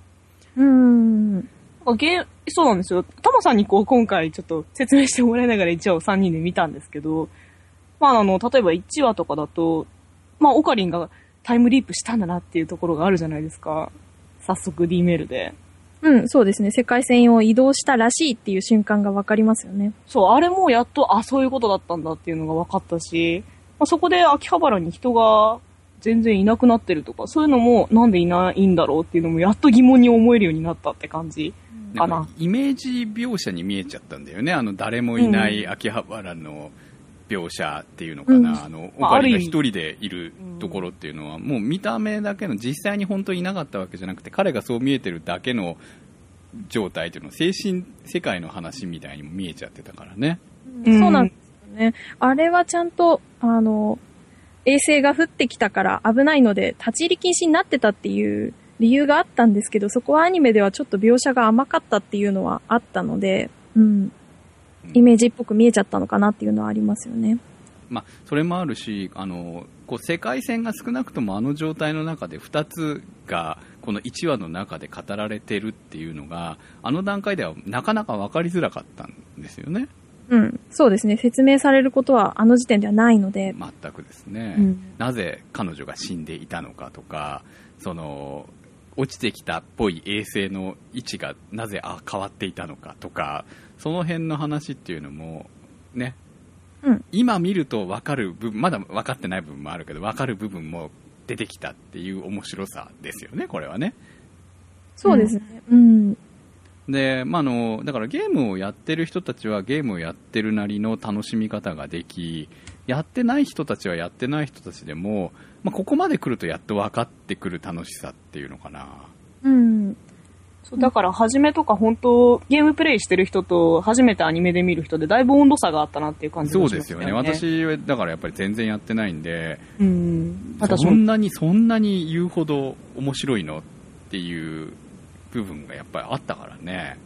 そうなんですよ。タマさんに今回ちょっと説明してもらいながら1話を3人で見たんですけど、例えば1話とかだと、オカリンがタイムリープしたんだなっていうところがあるじゃないですか。早速 D メールで。 うん、そうですね。世界線を移動したらしいっていう瞬間がわかりますよね。 そう、あれもやっと、そういうことだったんだっていうのが分かったし、そこで秋葉原に人が全然いなくなってるとか、そういうのもなんでいないんだろうっていうのもやっと疑問に思えるようになったって感じかな。 イメージ描写に見えちゃったんだよね。誰もいない秋葉原の描写っていうのかな。オカリンが一人でいるところっていうのは、もう見た目だけの、実際に本当にいなかったわけじゃなくて、彼がそう見えてるだけの状態っていうのは精神世界の話みたいにも見えちゃってたからね。 そうなんですよね。あれはちゃんと衛星が降ってきたから危ないので立ち入り禁止になってたっていう理由があったんですけど、そこはアニメではちょっと描写が甘かったっていうのはあったので、イメージっぽく見えちゃったのかなっていうのはありますよね。 それもあるし、世界線が少なくとも状態の中で2つがこの1話の中で語られてるっていうのが段階ではなかなか分かりづらかったんですよね。 そうですね。説明されることは時点ではないので。 全くですね。なぜ彼女が死んでいたのかとか、落ちてきたっぽい衛星の位置がなぜ変わっていたのかとか、その辺の話っていうのもね、今見ると分かる部分、まだ分かってない部分もあるけど分かる部分も出てきたっていう面白さですよね、これはね。 そうですね。 で、だからゲームをやってる人たちはゲームをやってるなりの楽しみ方ができ、やってない人たちはやってない人たちでも、ここまで来るとやっと分かってくる楽しさっていうのかな。 そう、だから初めとか本当ゲームプレイしてる人と初めてアニメで見る人でだいぶ温度差があったなっていう感じがしますよね。 そうですよね。私だからやっぱり全然やってないんで、 そんなに言うほど面白いのっていう部分がやっぱりあったからね。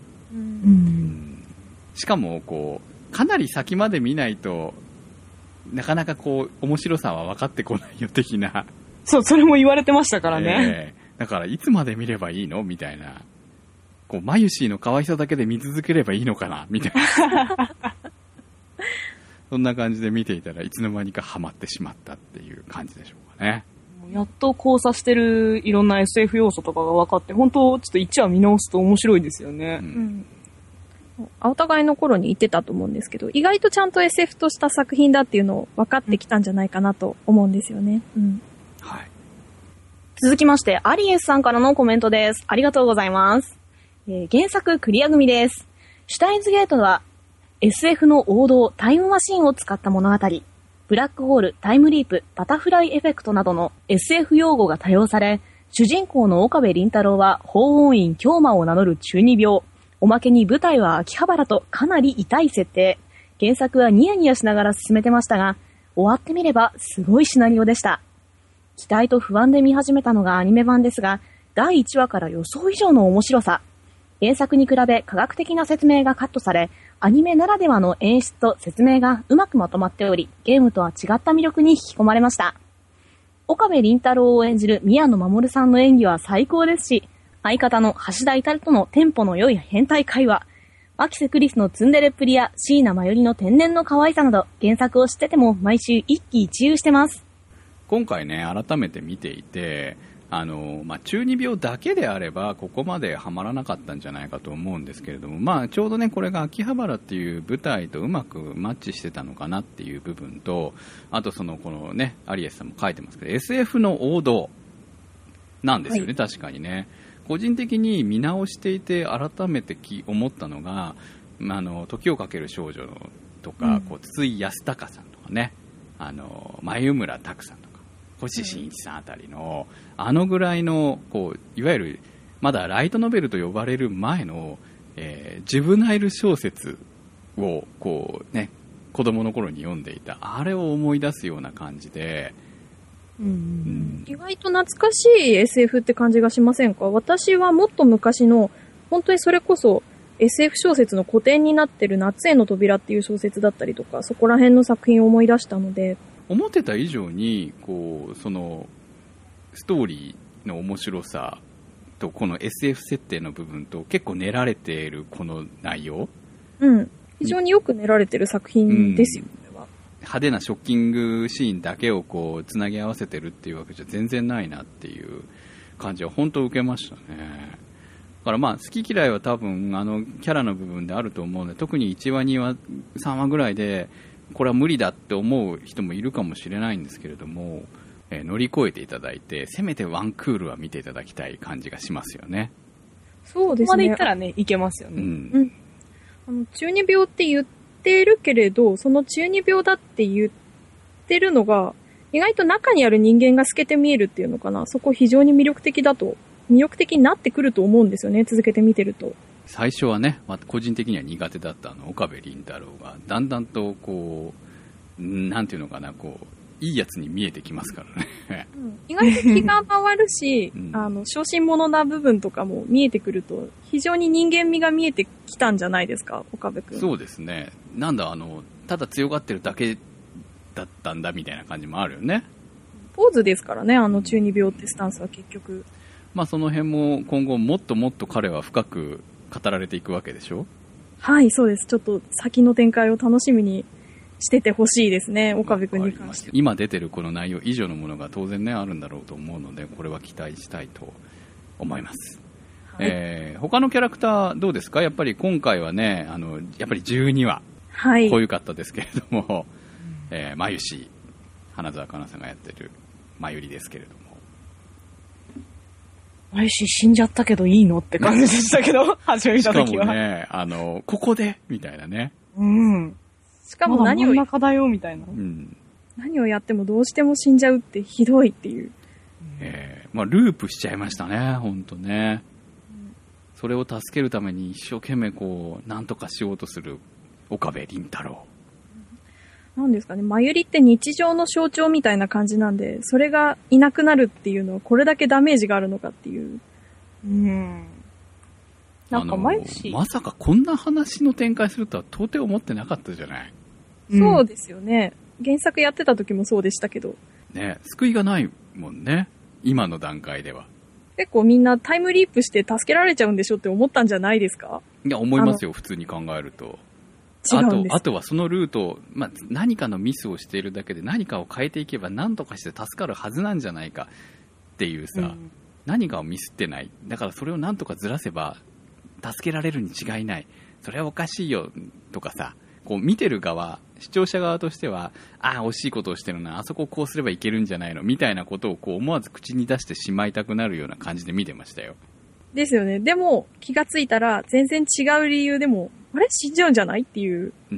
しかもかなり先まで見ないとなかなか面白さは分かってこないよ的な。 そう、それも言われてましたからね。 だからいつまで見ればいいのみたいな。マユシーの可愛さだけで見続ければいいのかなみたいな。そんな感じで見ていたらいつの間にかハマってしまったっていう感じでしょうかね。 やっと交差してるいろんな SF 要素とかが分かって、本当ちょっと1話見直すと面白いですよね。 お互いの頃に言ってたと思うんですけど、意外とちゃんと SF とした作品だっていうのを分かってきたんじゃないかなと思うんですよね。 はい。 続きまして、アリエスさんからのコメントです。ありがとうございます。原作クリア組です。シュタインズゲートは SF の王道タイムマシンを使った物語。 ブラックホール、タイムリープ、バタフライエフェクトなどの SF 用語が多用され、主人公の岡部倫太郎は法音院京馬を名乗る中二病。おまけに舞台は秋葉原とかなり痛い設定。原作はニヤニヤしながら進めてましたが、終わってみればすごいシナリオでした。期待と不安で見始めたのがアニメ版ですが、第1話から予想以上の面白さ。原作に比べ科学的な説明がカットされ、アニメならではの演出と説明がうまくまとまっており、ゲームとは違った魅力に引き込まれました。岡部倫太郎を演じる宮野真守さんの演技は最高ですし、相方の橋田至とのテンポの良い変態会話、マキセクリスのツンデレっぷりや椎名真由里の天然の可愛さなど、原作を知ってても毎週一喜一憂してます。 今回ね、改めて見ていて、中二病だけであればここまでハマらなかったんじゃないかと思うんですけれども、ちょうどねこれが秋葉原っていう舞台とうまくマッチしてたのかなっていう部分と、あとこのねアリエスさんも書いてますけど SF の王道なんですよね、はい、確かにね。個人的に見直していて改めて思ったのが、時をかける少女とか、筒井康隆さんとかね、眉村拓さんとか星新一さんあたりの、ぐらいのいわゆるまだライトノベルと呼ばれる前の、ジュブナイル小説を子供の頃に読んでいたあれを思い出すような感じで、 意外と懐かしい SF って感じがしませんか？私はもっと昔の本当にそれこそ SF 小説の古典になってる夏への扉っていう小説だったりとか、そこら辺の作品を思い出したので、 思ってた以上にそのストーリーの面白さとこの SF 設定の部分と結構練られているこの内容、 非常によく練られてる作品ですよね。 派手なショッキングシーンだけをつなぎ合わせてるっていうわけじゃ全然ないなっていう感じは本当受けましたね。だから好き嫌いは多分キャラの部分であると思うので、特に1話2話3話ぐらいでこれは無理だって思う人もいるかもしれないんですけれども、乗り越えていただいてせめてワンクールは見ていただきたい感じがしますよね。 そうですね。 ここまでいったらねいけますよね。 中二病って言ってるけれど、その中二病だって言ってるのが意外と中にある人間が透けて見えるっていうのかな。そこ非常に魅力的になってくると思うんですよね、続けて見てると。 最初はね、個人的には苦手だった岡部倫太郎がだんだんとなんていうのかな、いいやつに見えてきますからね、 意外と気が回るし、小心者な部分とかも見えてくると非常に人間味が見えてきたんじゃないですか、岡部君。 そうですね。なんだただ強がってるだけだったんだみたいな感じもあるよね。 ポーズですからね、中二病ってスタンスは結局。 その辺も今後もっともっと彼は深く語られていくわけでしょ。 はい、そうです。ちょっと先の展開を楽しみにしててほしいですね、岡部君に関しては。 今出てるこの内容以上のものが当然ねあるんだろうと思うので、これは期待したいと思います。はい、他のキャラクターどうですか？やっぱり今回はね、やっぱり12話、はい、濃ゆかったですけれども、まゆし、花澤香菜さんがやってるまゆりですけれども、 まゆし死んじゃったけどいいのって感じでしたけど初め見た時は。 しかもね、ここでみたいなね。 しかも何を真ん中だよみたいな、 何をやってもどうしても死んじゃうってひどいっていう。 ループしちゃいましたね、本当ね。それを助けるために一生懸命なんとかしようとする岡部倫太郎。 なんですかね、まゆりって日常の象徴みたいな感じなんで、それがいなくなるっていうのはこれだけダメージがあるのかっていう。 なんかまゆしまさかこんな話の展開するとは到底思ってなかったじゃない。 そうですよね。原作やってた時もそうでしたけど。 ね、救いがないもんね、今の段階では。 結構みんなタイムリープして助けられちゃうんでしょって思ったんじゃないですか？ いや、思いますよ、普通に考えると。あとはそのルート、何かのミスをしているだけで何かを変えていけば何とかして助かるはずなんじゃないかっていうさ、何かをミスってない。だからそれを何とかずらせば助けられるに違いない。それはおかしいよとかさ、見てる側、視聴者側としては、惜しいことをしてるな、あそこをこうすればいけるんじゃないのみたいなことを思わず口に出してしまいたくなるような感じで見てましたよ。 ですよね。でも気がついたら全然違う理由でもあれ死んじゃうんじゃないっていう。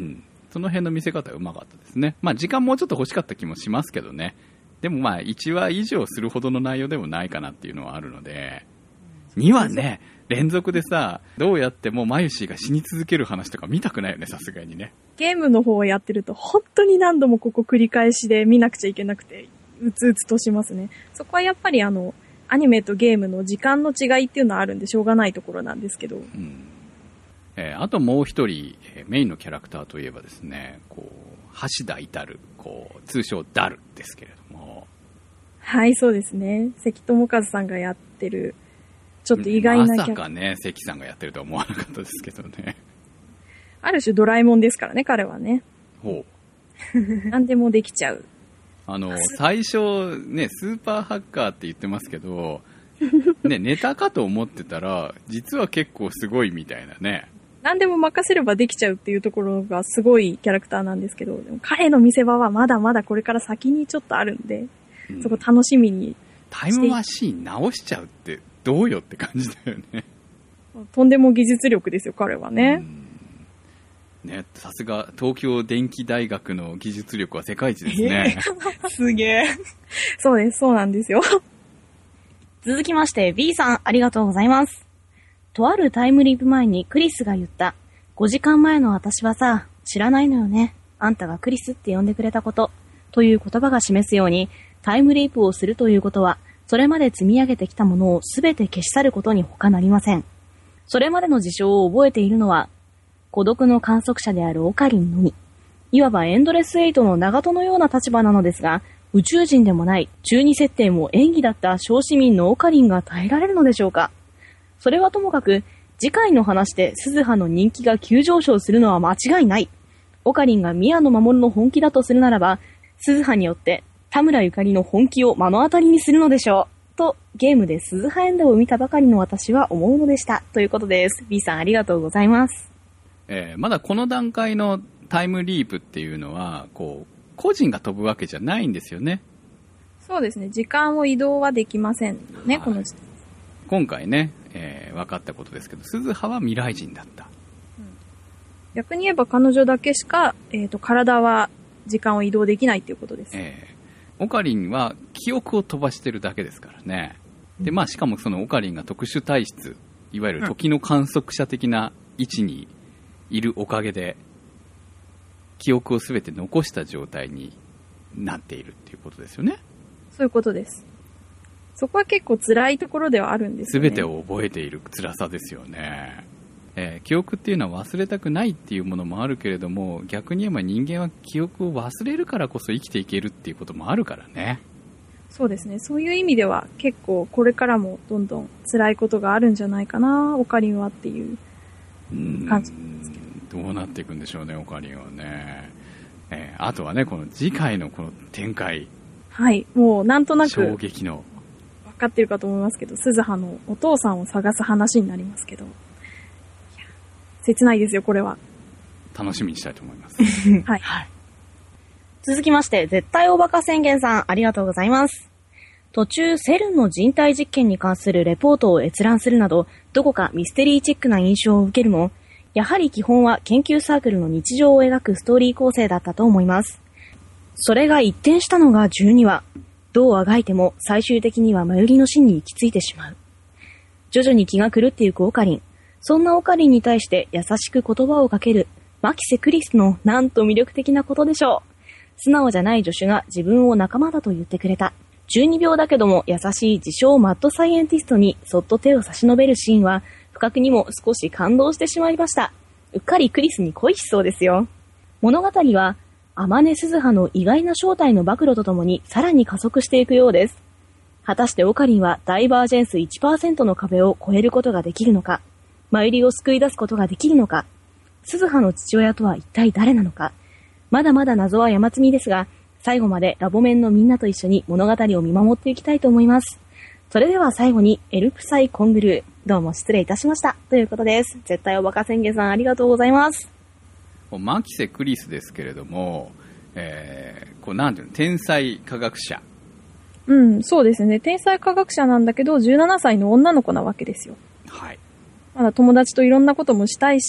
その辺の見せ方はうまかったですね。まあ時間もうちょっと欲しかった気もしますけどね。でもまあ1話以上するほどの内容でもないかなっていうのはあるので、2話ね、連続でさ、どうやってもマユシーが死に続ける話とか見たくないよね、さすがにね。 ゲームの方をやってると本当に何度もここ繰り返しで見なくちゃいけなくて、うつうつとしますね。そこはやっぱりアニメとゲームの時間の違いっていうのはあるんでしょうがないところなんですけど。 あともう一人、メインのキャラクターといえばですね、橋田至、通称ダルですけれども。 はい、そうですね。関智一さんがやってる、ちょっと意外なキャラ。 まさかね、関さんがやってるとは思わなかったですけどね。 ある種ドラえもんですからね、彼はね。 ほう。何でもできちゃう。 最初ね、スーパーハッカーって言ってますけど、ね、ネタかと思ってたら、実は結構すごいみたいなね。 何でも任せればできちゃうっていうところがすごいキャラクターなんですけど、でも彼の見せ場はまだまだこれから先にちょっとあるんで、そこ楽しみに。 タイムマシーン直しちゃうってどうよって感じだよね。 とんでも技術力ですよ、彼はね。 ね、さすが東京電機大学の技術力は世界一ですね。 すげえ。 そうです、そうなんですよ。 続きまして B さん、ありがとうございます。とあるタイムリープ前にクリスが言った。5時間前の私はさ、知らないのよね。あんたがクリスって呼んでくれたこと。という言葉が示すように、タイムリープをするということは、それまで積み上げてきたものをすべて消し去ることに他なりません。それまでの事象を覚えているのは、孤独の観測者であるオカリンのみ。いわばエンドレス8の長門のような立場なのですが、宇宙人でもない中二設定も演技だった小市民のオカリンが耐えられるのでしょうか。それはともかく、次回の話で鈴葉の人気が急上昇するのは間違いない。オカリンが宮野真守の本気だとするならば、鈴葉によって田村ゆかりの本気を目の当たりにするのでしょう。と、ゲームで鈴葉エンドを見たばかりの私は思うのでした。ということです。B さんありがとうございます。 まだこの段階のタイムリープっていうのは、個人が飛ぶわけじゃないんですよね。 そうですね。時間を移動はできませんね、この時点。 今回ね、分かったことですけど、鈴葉は未来人だった。 逆に言えば彼女だけしか、体は時間を移動できないっていうことです。 オカリンは記憶を飛ばしてるだけですからね。で、しかもそのオカリンが特殊体質、いわゆる時の観測者的な位置にいるおかげで、記憶をすべて残した状態になっているっていうことですよね。 そういうことです。そこは結構辛いところではあるんですよね。 すべてを覚えている辛さですよね。記憶っていうのは忘れたくないっていうものもあるけれども、逆に言えば人間は記憶を忘れるからこそ生きていけるっていうこともあるからね。 そうですね。そういう意味では結構これからもどんどん辛いことがあるんじゃないかな、オカリンはっていう感じですけど。どうなっていくんでしょうね、オカリンはね。あとはね、この次回のこの展開。 はい。もうなんとなく衝撃の分かってるかと思いますけど、鈴葉のお父さんを探す話になりますけど、切ないですよ、これは。 楽しみにしたいと思います。 はい。 続きまして、絶対おバカ宣言さん、ありがとうございます。途中、セルンの人体実験に関するレポートを閲覧するなど、どこかミステリーチックな印象を受けるも、やはり基本は研究サークルの日常を描くストーリー構成だったと思います。それが一転したのが12話。どうあがいても最終的にはマユリの死に行き着いてしまう。徐々に気が狂ってゆくオカリン。そんなオカリンに対して優しく言葉をかけるマキセ・クリスのなんと魅力的なことでしょう。素直じゃない助手が自分を仲間だと言ってくれた。12秒だけども優しい自称マッドサイエンティストにそっと手を差し伸べるシーンは不覚にも少し感動してしまいました。うっかりクリスに恋しそうですよ。物語は天音鈴葉の意外な正体の暴露とともにさらに加速していくようです。果たしてオカリンはダイバージェンス 1% の壁を越えることができるのか、マユリを救い出すことができるのか、鈴葉の父親とは一体誰なのか、まだまだ謎は山積みですが、最後までラボメンのみんなと一緒に物語を見守っていきたいと思います。それでは最後にエルプサイコングルー、どうも失礼いたしましたということです。絶対おバカ宣言さんありがとうございます。 マキセ・クリスですけれども、なんていうの、天才科学者。 うん、そうですね。天才科学者なんだけど、17歳の女の子なわけですよ。 はい。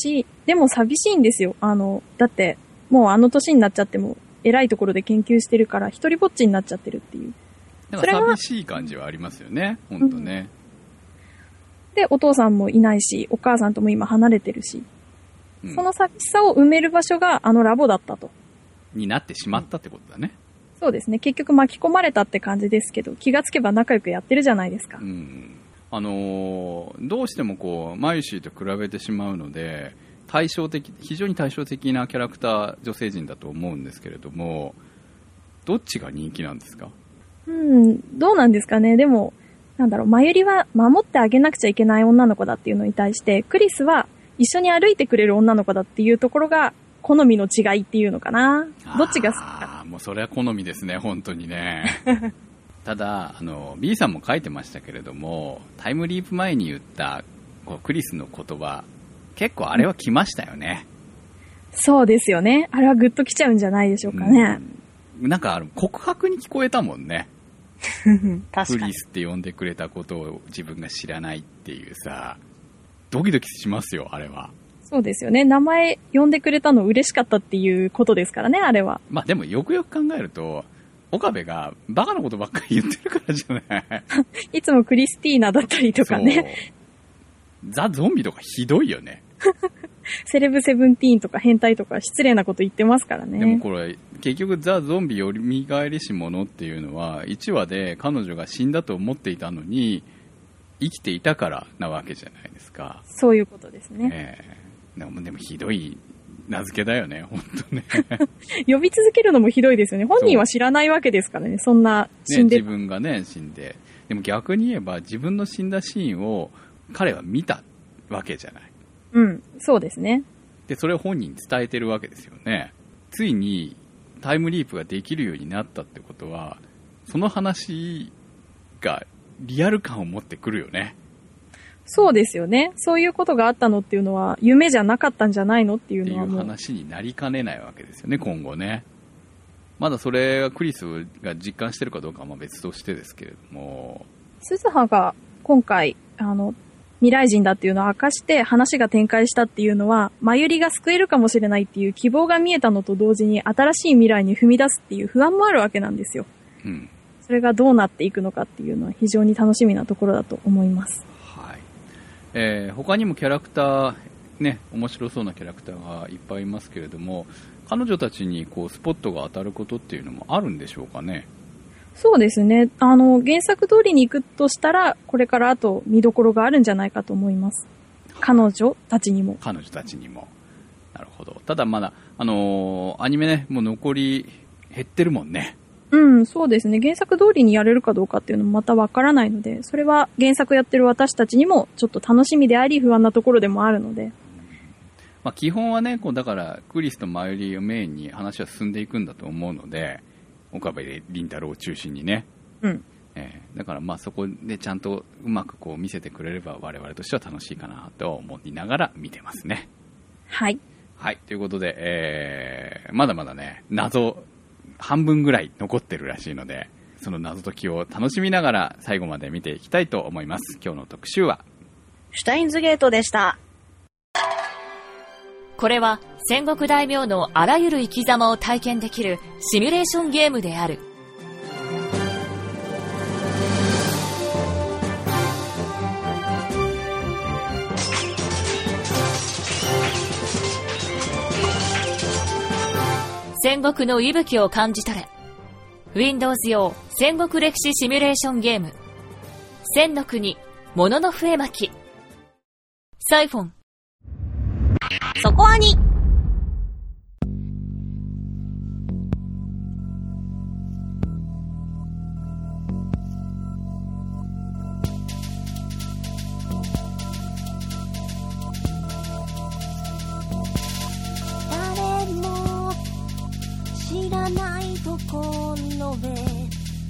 まだ友達といろんなこともしたいし、でも寂しいんですよ。だって、 もうあの年になっちゃっても偉いところで研究してるから一人ぼっちになっちゃってるっていう。 なんか寂しい感じはありますよね、本当ね。 で、お父さんもいないし、お母さんとも今離れてるし、その寂しさを埋める場所があのラボだったと。 になってしまったってことだね。 そうですね。結局巻き込まれたって感じですけど、気がつけば仲良くやってるじゃないですか。 どうしてもこうマユシーと比べてしまうので、非常に対照的なキャラクター女性陣だと思うんですけれども、どっちが人気なんですか？ どうなんですかね。でも、マユリは守ってあげなくちゃいけない女の子だっていうのに対して、クリスは一緒に歩いてくれる女の子だっていうところが、好みの違いっていうのかな。どっちが好きか。 もうそれは好みですね、本当にね。ただ、B さんも書いてましたけれども、タイムリープ前に言ったこうクリスの言葉、結構あれは来ましたよね。 そうですよね。あれはグッと来ちゃうんじゃないでしょうかね。 なんか告白に聞こえたもんね。 確かに。 クリスって呼んでくれたことを自分が知らないっていうさ、ドキドキしますよ、あれは。 そうですよね。名前呼んでくれたの嬉しかったっていうことですからね、あれは。 まあでもよくよく考えると、岡部がバカなことばっかり言ってるからじゃない。 いつもクリスティーナだったりとかね。 ザ・ゾンビとかひどいよね。 セレブセブンティーンとか変態とか失礼なこと言ってますからね。 でもこれ結局ザ・ゾンビよみがえりし者っていうのは1話で彼女が死んだと思っていたのに生きていたからなわけじゃないですか。 そういうことですね。 でもひどい名付けだよね、本当ね。 呼び続けるのもひどいですよね。本人は知らないわけですからね、そんな死んで、 自分がね死んで。でも逆に言えば自分の死んだシーンを彼は見たわけじゃない。 そうですね。 でそれを本人に伝えてるわけですよね。ついにタイムリープができるようになったってことは、その話がリアル感を持ってくるよね。 そうですよね。そういうことがあったのっていうのは夢じゃなかったんじゃないのっていうのはもう。 っていう話になりかねないわけですよね、今後ね。まだそれがクリスが実感してるかどうかは別としてですけれども。 鈴葉が今回、未来人だっていうのを明かして話が展開したっていうのは、マユリが救えるかもしれないっていう希望が見えたのと同時に新しい未来に踏み出すっていう不安もあるわけなんですよ。それがどうなっていくのかっていうのは非常に楽しみなところだと思います。 他にもキャラクター、ね、面白そうなキャラクターがいっぱいいますけれども、彼女たちにこうスポットが当たることっていうのもあるんでしょうかね。 そうですね。原作通りに行くとしたら、これからあと見どころがあるんじゃないかと思います。彼女たちにも。 なるほど。ただまだ、アニメね、もう残り減ってるもんね。 そうですね。原作通りにやれるかどうかっていうのもまたわからないので、それは原作やってる私たちにもちょっと楽しみであり不安なところでもあるので。 基本はね、だからクリスとマユリをメインに話は進んでいくんだと思うので、岡部倫太郎を中心にね。だからそこでちゃんとうまくこう見せてくれれば我々としては楽しいかなと思いながら見てますね。はい。ということで、まだまだね、謎半分ぐらい残ってるらしいので、その謎解きを楽しみながら最後まで見ていきたいと思います。今日の特集はシュタインズゲートでした。これは戦国大名のあらゆる生き様を体験できるシミュレーションゲームである。戦国の息吹を感じ取れ。Windows 用戦国歴史シミュレーションゲーム。千の国、ものの笛巻き。サイフォン。 そこアニ。誰も知らないところへ。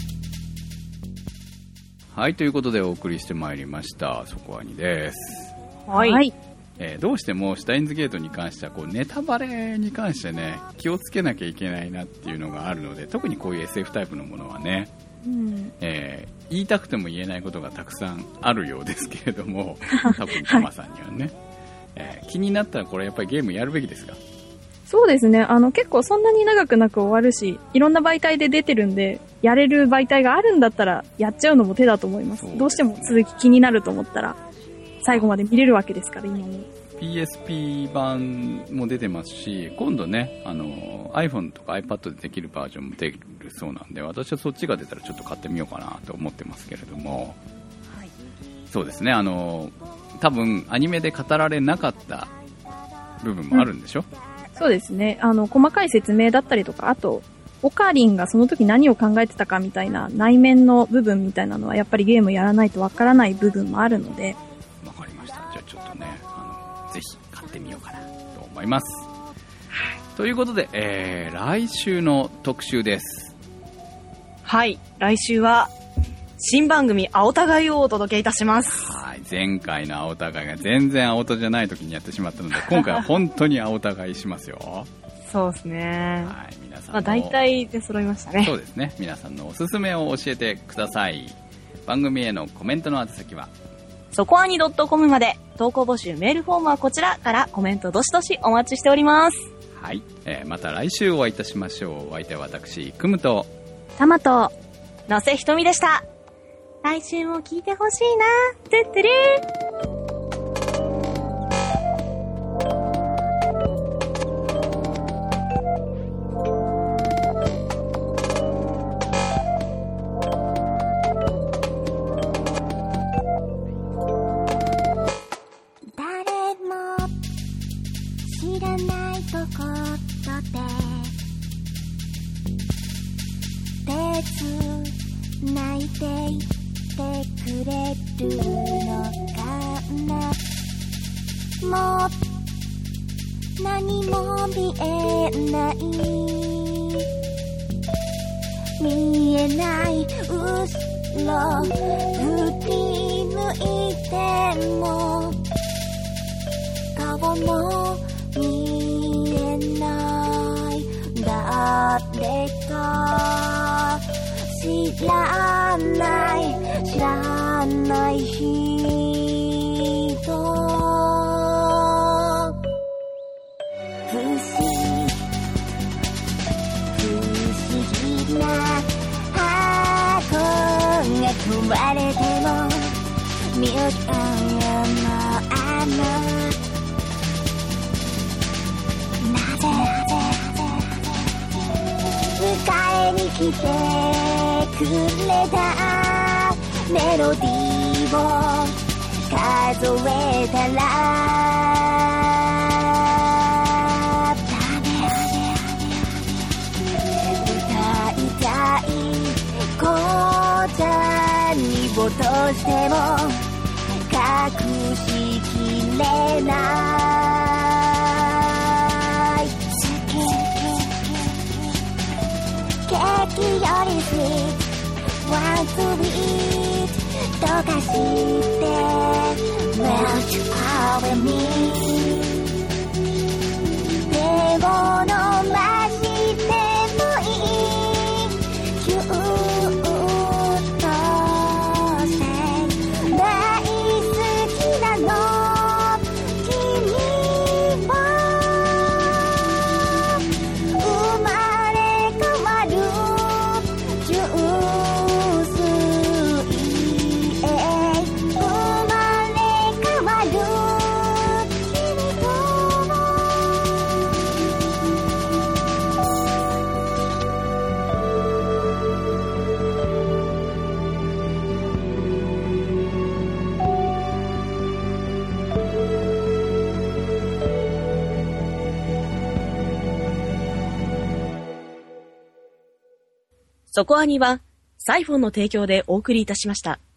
はい、ということでお送りしてまいりましたそこアニです。 はい。 どうしてもシュタインズゲートに関してはネタバレに関してね気をつけなきゃいけないなっていうのがあるので、特にこういう SF タイプのものはね、言いたくても言えないことがたくさんあるようですけれども、多分タマさんにはね、気になったらこれやっぱりゲームやるべきですか？ そうですね。結構そんなに長くなく終わるし、いろんな媒体で出てるんで、やれる媒体があるんだったら、やっちゃうのも手だと思います。どうしても続き気になると思ったら、最後まで見れるわけですから、今も。 PSP 版も出てますし、今度ね、iPhone とか iPad でできるバージョンも出るそうなんで、私はそっちが出たらちょっと買ってみようかなと思ってますけれども、はい、そうですね、多分アニメで語られなかった部分もあるんでしょ？ そうですね。細かい説明だったりとか、あと、オカリンがその時何を考えてたかみたいな内面の部分みたいなのはやっぱりゲームやらないとわからない部分もあるので。 わかりました。じゃあちょっとね、ぜひ買ってみようかなと思います。ということで、来週の特集です。 はい、来週は新番組青互いをお届けいたします。 はい、前回の青互いが全然青とじゃない時にやってしまったので、今回は本当に青互いしますよ。 そうですね。 はい、皆さんの、大体で揃いましたね。 そうですね。皆さんのおすすめを教えてください。番組へのコメントの宛先はそこあに .com まで。投稿募集メールフォームはこちらからコメントどしどしお待ちしております。 はい、また来週お会いいたしましょう。お相手は私くむとたまとのせひとみでした。 来週も聞いてほしいな。てってれー。 何も見えない見えない後ろ振り向いても顔も見えない誰か知らない人生まれても見るのなぜ迎えに来てくれたメロディーを数えたらとしても隠しきれないケーキよりスイートワンツービートとかして Melt over me 手を伸ばしてもいいキューそこアニはサイフォンの提供でお送りいたしました。